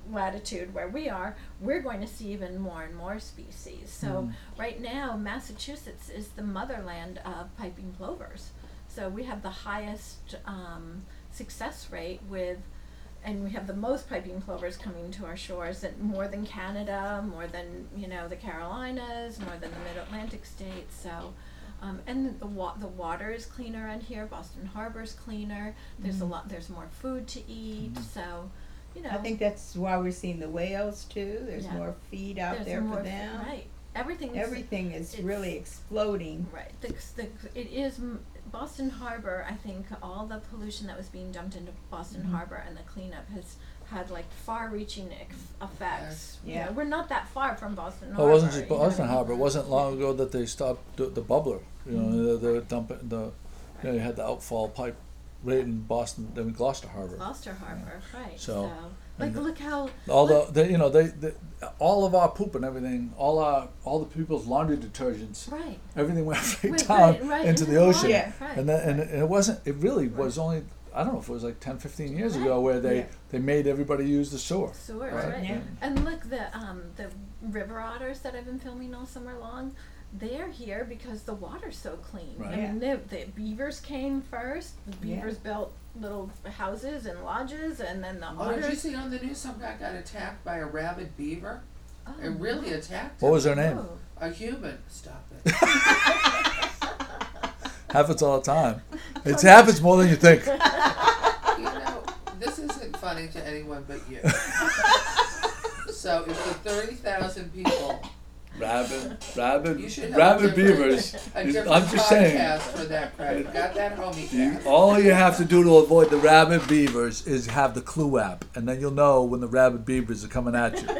latitude where we are, we're going to see even more and more species. So Mm. right now, Massachusetts is the motherland of piping plovers. So we have the highest um, success rate with, and we have the most piping plovers coming to our shores, and more than Canada, more than, you know, the Carolinas, more than the Mid-Atlantic states. So, um, and the wa- the water is cleaner around here. Boston Harbor's cleaner. There's a Mhm. lot. There's more food to eat. Mhm. So, you know, I think that's why we're seeing the whales too. There's Yeah. more feed out there's there more for f- them. Right. Everything. Is, Everything is it's- really exploding. Right. The, the, it is m- Boston Harbor. I think all the pollution that was being dumped into Boston Mhm. Harbor and the cleanup has had like far-reaching ex- effects. You Yeah. know, we're not that far from Boston Well, Harbor. it wasn't just you know what I Boston mean? Harbor. It wasn't long ago that they stopped the, the bubbler. You know, Mhm. the, the dumping the, you know, you had the outfall pipe right in Boston, then Gloucester Harbor. Gloucester Harbor, right? So, So, like, and the- look how All the, look- they, you know, they, they, all of our poop and everything, all our, all the people's laundry detergents, right, everything went right Went down right- right into into the the ocean. water, Yeah. right. And then, and it it wasn't, it really Right. was only, I don't know if it was like ten, fifteen years Right. ago where they, Yeah. they made everybody use the sewer. sewers, Right. right? Yeah. And look, the um the river otters that I've been filming all summer long, they're here because the water's so clean. Right. I mean, the, the beavers came first. The Yeah. beavers built little houses and lodges, and then the Oh, did you otters. see on the news some guy got attacked by a rabid beaver? Oh, It really attacked What him. was their name? oh. A human. Stop it. Happens all the time. It happens more than you think. You know, this isn't funny to anyone but you. So if the thirty thousand people, Rabid, rabid, you should have rabid a different, beavers. a is- different I'm just saying. podcast for that crowd. Got that homie You, cast. all you have to do to avoid the rabid beavers is have the Clue app, and then you'll know when the rabid beavers are coming at you.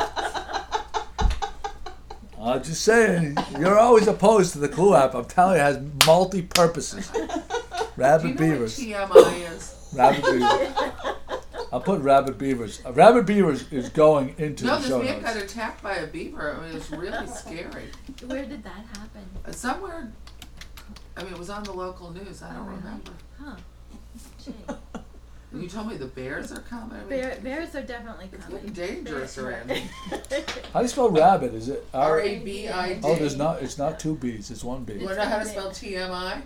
I'm just saying, you're always opposed to the Clue app. I'm telling you, it has multi purposes. Do you Rabid know beavers. what T M I is? Rabid beavers. I'll put rabid beavers. Uh, rabid beavers is going into No, the this show man got notes. attacked by a beaver. I mean, it was really scary. Where did that happen? Uh, Somewhere, I mean, it was on the local news. I don't Oh, really? remember. Huh? Gee. And you told me the bears are coming. I mean, Bear, bears are definitely it's coming. getting dangerous Bear- around here. How do you spell rabbit? Is it R R? A B I D. Oh, there's not. It's not two B's. It's one B. You want to know how to spell T M I?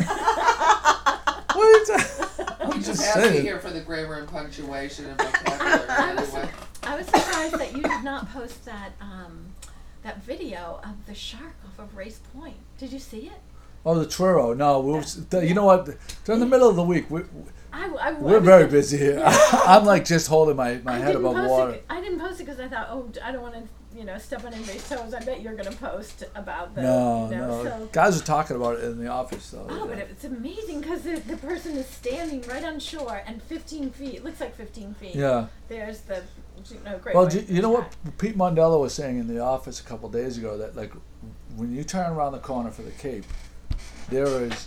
What is that? I'm You just just asked me saying. here for the grammar and punctuation and vocabulary. I was, Anyway. I was surprised that you did not post that um, that video of the shark off of Race Point. Did you see it? Oh, the Truro. No, we was, the, you know what? During the middle of the week, we, I, I, I we're was very gonna- busy here. Yeah. I'm like just holding my, my I head didn't above post water. It, I didn't post it because I thought, oh, I don't want to, you know, step on anybody's toes. I bet you're going to post about the, No, you know, no. so. Guys are talking about it in the office, though. Oh, but it's amazing because the, the person is standing right on shore and fifteen feet, it looks like fifteen feet. Yeah. There's the, you know, great Well, white do, you know what shark. Pete Mondello was saying in the office a couple of days ago, that like when you turn around the corner for the Cape, there is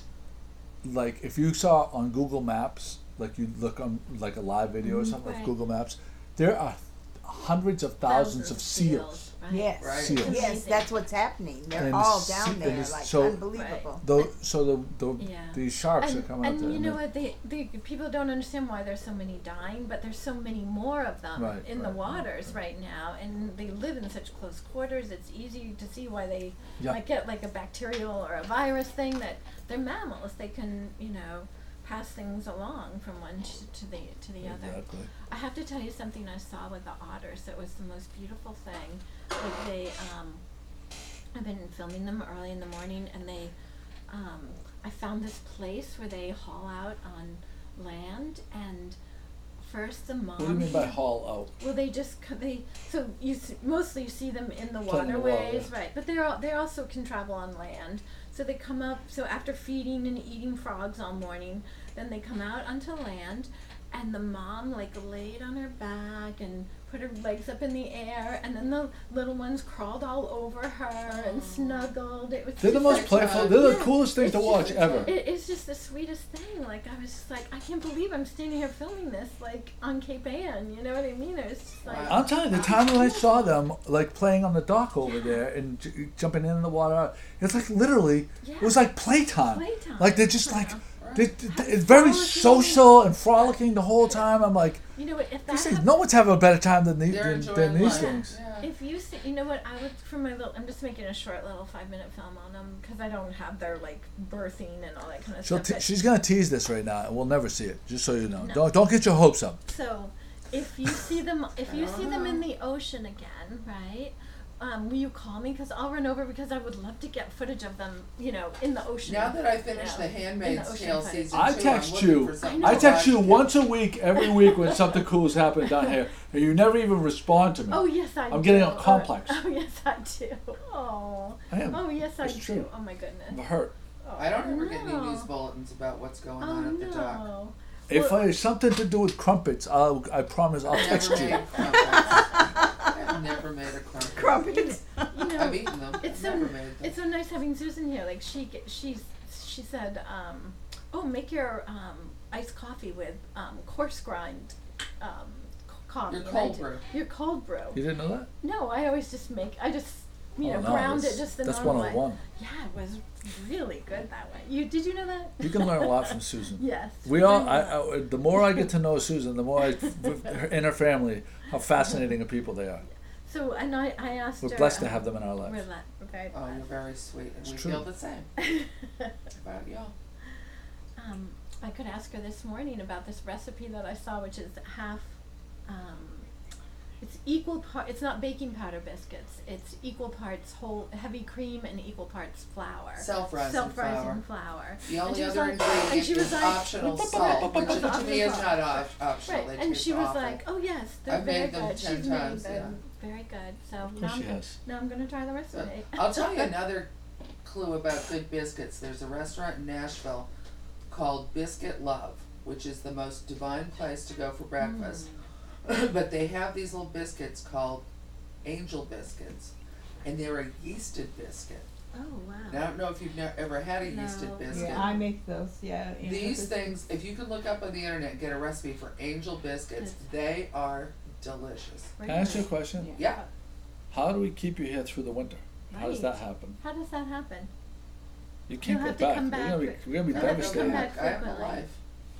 like if you saw on Google Maps, like you look on like a live video or something Right. of Google Maps, there are hundreds of thousands, of seals. right? Yes. Right. Seals. Yes, Amazing. that's what's happening. They're And all se- down and there, it's like so- unbelievable. Though, so the, the Yeah. these sharks and, are coming and out there. you and know they're- what? They, they people don't understand why there's so many dying, but there's so many more of them Right, in the right, waters right now, and they live in such close quarters. It's easy to see why they Yeah. might get like a bacterial or a virus thing. That they're mammals. They can, you know, pass things along from one to, to the to the other. Exactly. I have to tell you something I saw with the otters that was the most beautiful thing. Like they, um, I've been filming them early in the morning, and they, um, I found this place where they haul out on land, and first the mom. What do you mean by haul out? Well, they just c- they so you s- mostly you see them in the Put in the water, waterways, yeah. right? But they're all, they also can travel on land. So they come up. So after feeding and eating frogs all morning, then they come out onto land, and the mom like laid on her back and put her legs up in the air, and then the little ones crawled all over her and snuggled. It was They're the just most like- playful. They're the Yeah, coolest thing it's to watch just- ever. It, it's just the sweetest thing. Like I was just like, I can't believe I'm standing here filming this, like on Cape Ann. You know what I mean? It was just like, Wow. I'm telling you, the time when I saw them like playing on the dock over there and j- jumping in the water, it's like literally, yeah. it was like playtime. Playtime. Like they're just like Yeah. Right. They, they, it's very Frolicking. social and frolicking the whole time. I'm like, You know what? If that these things, happens, no one's having a better time than, the, They're than, enjoying than these life. things. Yeah. if you see, you know what? I would for my little. I'm just making a short little five minute film on them because I don't have their like birthing and all that kind of She'll stuff. te- but- she's gonna tease this right now, and we'll never see it. Just so you know, No. don't don't get your hopes up. So, if you see them, if you see them in the ocean again, right? Um, will you call me? Because I'll run over because I would love to get footage of them, you know, in the ocean. Now that I finished you know, The Handmaid's in the Tale ocean season I two, text I'm looking you. for something I to text you watch. once a week, every week when something cool is happening down here, and you never even respond to me. Oh yes, I. I'm do. getting a Oh, complex. Oh yes, I do. Oh. I am. Oh yes, I It's do. true. Oh my I'm goodness. hurt. Oh, I don't ever get any no. news bulletins about what's going Oh on at the dock. no. If Well- I, it's something to do with crumpets, I'll, I promise I'll I've text never you. made crumpets. I've never made a crumpet. Crumpets. You know, I've eaten them. it's I've so never made them. it's so nice having Susan here. Like she ge- she's she said, um, oh, make your um, iced coffee with um, coarse grind um, c- coffee. Your And I cold did- brew. Your cold brew. You didn't know that? No, I always just make. I just you Oh, know no, ground that's- it just the that's normal one oh one. way. Yeah, it was really good that way. You did you know that? You can learn a lot from Susan. Yes. We all, really I, well. I, the more I get to know Susan, the more I, her- in her family, how fascinating of people they are. So and I I asked We're her. blessed to um, have them in our lives. We're, le- we're very Oh, blessed. you're very sweet, and It's we true. feel the same about y'all. Um, I could ask her this morning about this recipe that I saw, which is half, um, it's equal part, it's not baking powder biscuits, it's equal parts whole, heavy cream and equal parts flour. Self-rising Self-rising flour. The And only she was other like- ingredient and she was is like- optional salt, which Optional to me is salt. not op- optional. Right, They and taste she was awful. like, oh yes, they're I've very made them good, ten she's times, made them very good, so Of now course I'm she gonna, has. now I'm gonna try the So, recipe. I'll tell you another clue about good biscuits. There's a restaurant in Nashville called Biscuit Love, which is the most divine place to go for breakfast. Mm. But they have these little biscuits called angel biscuits, and they're a yeasted biscuit. Oh, wow. And I don't know if you've ne- ever had a No. yeasted biscuit. Yeah, I make those. Yeah. yeah, These this- things, if you can look up on the internet and get a recipe for angel biscuits, Yes. they are delicious. Can I ask you a question? Yeah. Yeah. How do we keep you here through the winter? How does Right. that happen? How does that happen? You can't You'll go have to back. come We're gonna back be, for- we're gonna be I have to devastated. come back back. I have a frequently. life.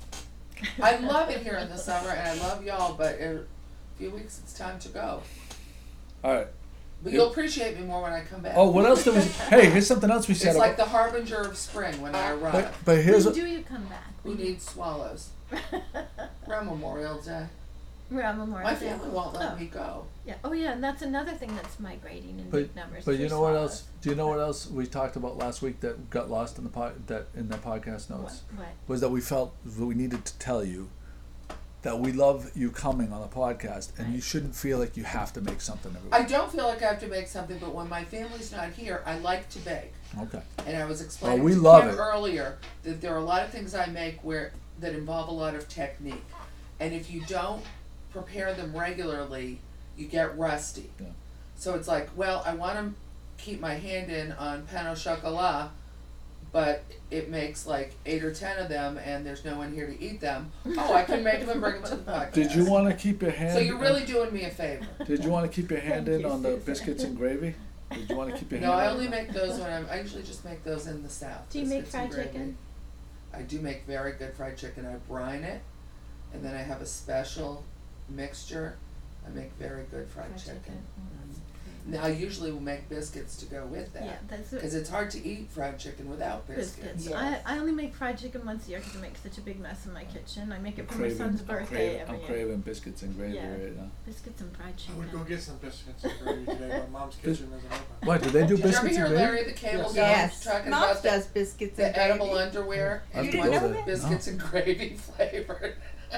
I love it here in the summer, and I love y'all, but in a few weeks it's time to go. All right. But You- you'll appreciate me more when I come back. Oh, what else did we? Hey, here's something else we said. It's like about, the harbinger of spring when I arrive. but but here's When a, do you come back? Who needs swallows? Around Memorial Day. Around Memorial My Day. family won't let Oh. me go. Yeah. Oh yeah, and that's another thing that's migrating in but big numbers. but you too, know what swallows. else? Do you know what else we talked about last week that got lost in the pod, that in the podcast What? notes? What? Was that we felt that we needed to tell you that we love you coming on the podcast, and you Right. shouldn't feel like you have to make something every I week. don't feel like I have to make something, but when my family's not here, I like to bake. Okay. And I was explaining we to love Kim it. earlier that there are a lot of things I make where that involve a lot of technique. And if you don't prepare them regularly, you get rusty. Yeah. So it's like, well, I want to keep my hand in on pain au chocolat, but it makes like eight or ten of them, and there's no one here to eat them. Oh, I can make them and bring them to the podcast. Did you want to keep your hand? So you're in- really doing me a favor. Did you want to keep your hand Thank in you, on the Susan. biscuits and gravy? Did you want to keep your No, hand? I in only on- make those when I'm. I usually just make those in the south. Do you make biscuits and fried gravy. chicken? I do make very good fried chicken. I brine it, and then I have a special mixture. I make very good fried, Fried chicken. chicken. Oh, that's Now I usually will make biscuits to go with great. Yeah, that that's what. because it's hard to eat fried chicken without biscuits. Biscuits. Yes. I, I only make fried chicken once a year because I make such a big mess in my kitchen. I make I'm it for my craving, son's I'm birthday craving, every I'm year. craving biscuits and gravy Yeah. right now. Biscuits and fried I chicken. would go get some biscuits and gravy today, but Mom's kitchen isn't open. What, do they do Did you ever biscuits hear and gravy? Larry the Cable Yes. Guy Yes. talking Moms about the, does biscuits and the edible gravy. underwear? I have You to didn't go know there. that? Biscuits and gravy flavored.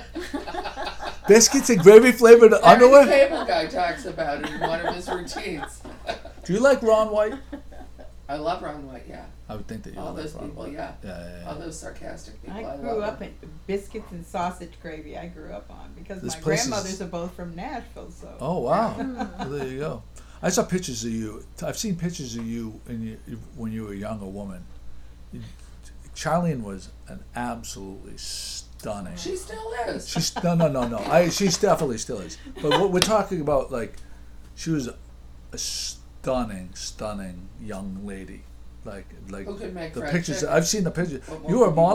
Biscuits and gravy flavored Larry underwear? the Cable Guy talks about it in one of his routines. Do you like Ron White? I love Ron White, yeah. I would think that you All would like those Ron people, White. yeah. Yeah, yeah, yeah. All those sarcastic people. I, I love grew up them. in biscuits and sausage gravy. I grew up on because This my place is- grandmothers are both from Nashville. So Oh wow! Well, there you go. I saw pictures of you. I've seen pictures of you in your, when you were a younger woman. You- Charlene was an absolutely stunning. She still is. She's no, no, no, no. I she's definitely still is. But what we're talking about, like, she was a stunning, stunning young lady. Like, like Who could make the fried pictures. chicken? I've seen the pictures. What more You were a could model. want?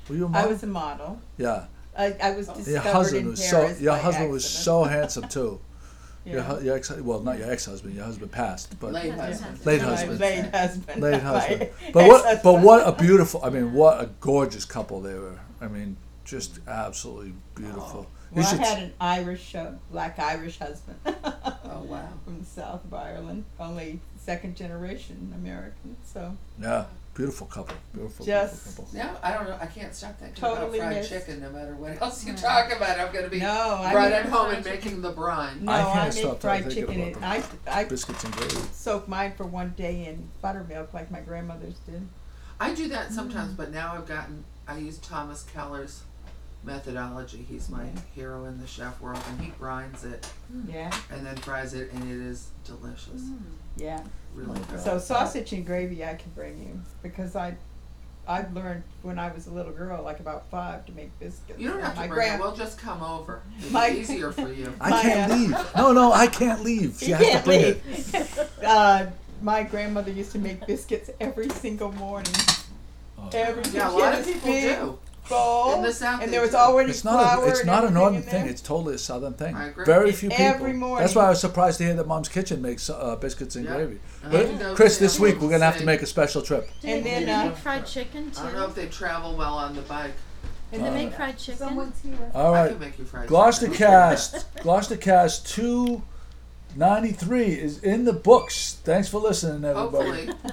Were you a I model? was a model. Yeah. I, I was discovered Your husband in was Paris so. Your by husband was accident. so handsome too. Your, Yeah. hu- your ex. Well, not your ex-husband. Your husband passed, but Late Husband. husband. late My husband. late husband. Late not my husband. But what? But ex-husband. what a beautiful. I mean, what a gorgeous couple they were. I mean, just absolutely beautiful. You Well, I should had an Irish, uh, black Irish husband. Oh wow. From the south of Ireland, only second generation American. So Yeah, beautiful couple. Beautiful, Just- beautiful couple. Now I don't know. I can't stop thinking Totally about fried missed. chicken. No matter what else you Right. talk about, I'm gonna be no, I right make, at home fried and chicken. making the brine. no, I I, can't make stop fried thinking chicken. about And I, I Biscuits and gravy. soak mine for one day in buttermilk like my grandmothers did. I do that sometimes, but now I've gotten. I use Thomas Keller's methodology. He's my hero in the chef world, and he brines it Yeah, and then fries it, and it is delicious. yeah. Really good. So sausage and gravy I can bring you because I, I've learned when I was a little girl, like about five, to make biscuits. You don't And have to my bring it. grand- We'll just come over. It'll My- be easier for you. I My, can't uh, leave. No, no, I can't leave. She You has to can't bring leave. it. uh, my grandmother used to make biscuits every single morning. Oh. Every Yeah, a she lot had of this people big do. bowl, In the South and they there was do. already It's not. flour A, it's and not a everything northern in thing. there. It's totally a southern thing. I agree. Very few people. Every morning. That's why I was surprised to hear that Mom's Kitchen makes uh, biscuits and Yeah. gravy. I But can go Chris, see- this week we're gonna have to see. make a special trip. Do And they, then, do they uh, make fried chicken too? I don't know if they travel well on the bike. Do they make fried chicken? Someone's here. All I right, can make you fried Gloucester chicken. Cast, Gloucester Cast two ninety three is in the books. Thanks for listening, everybody. Hopefully.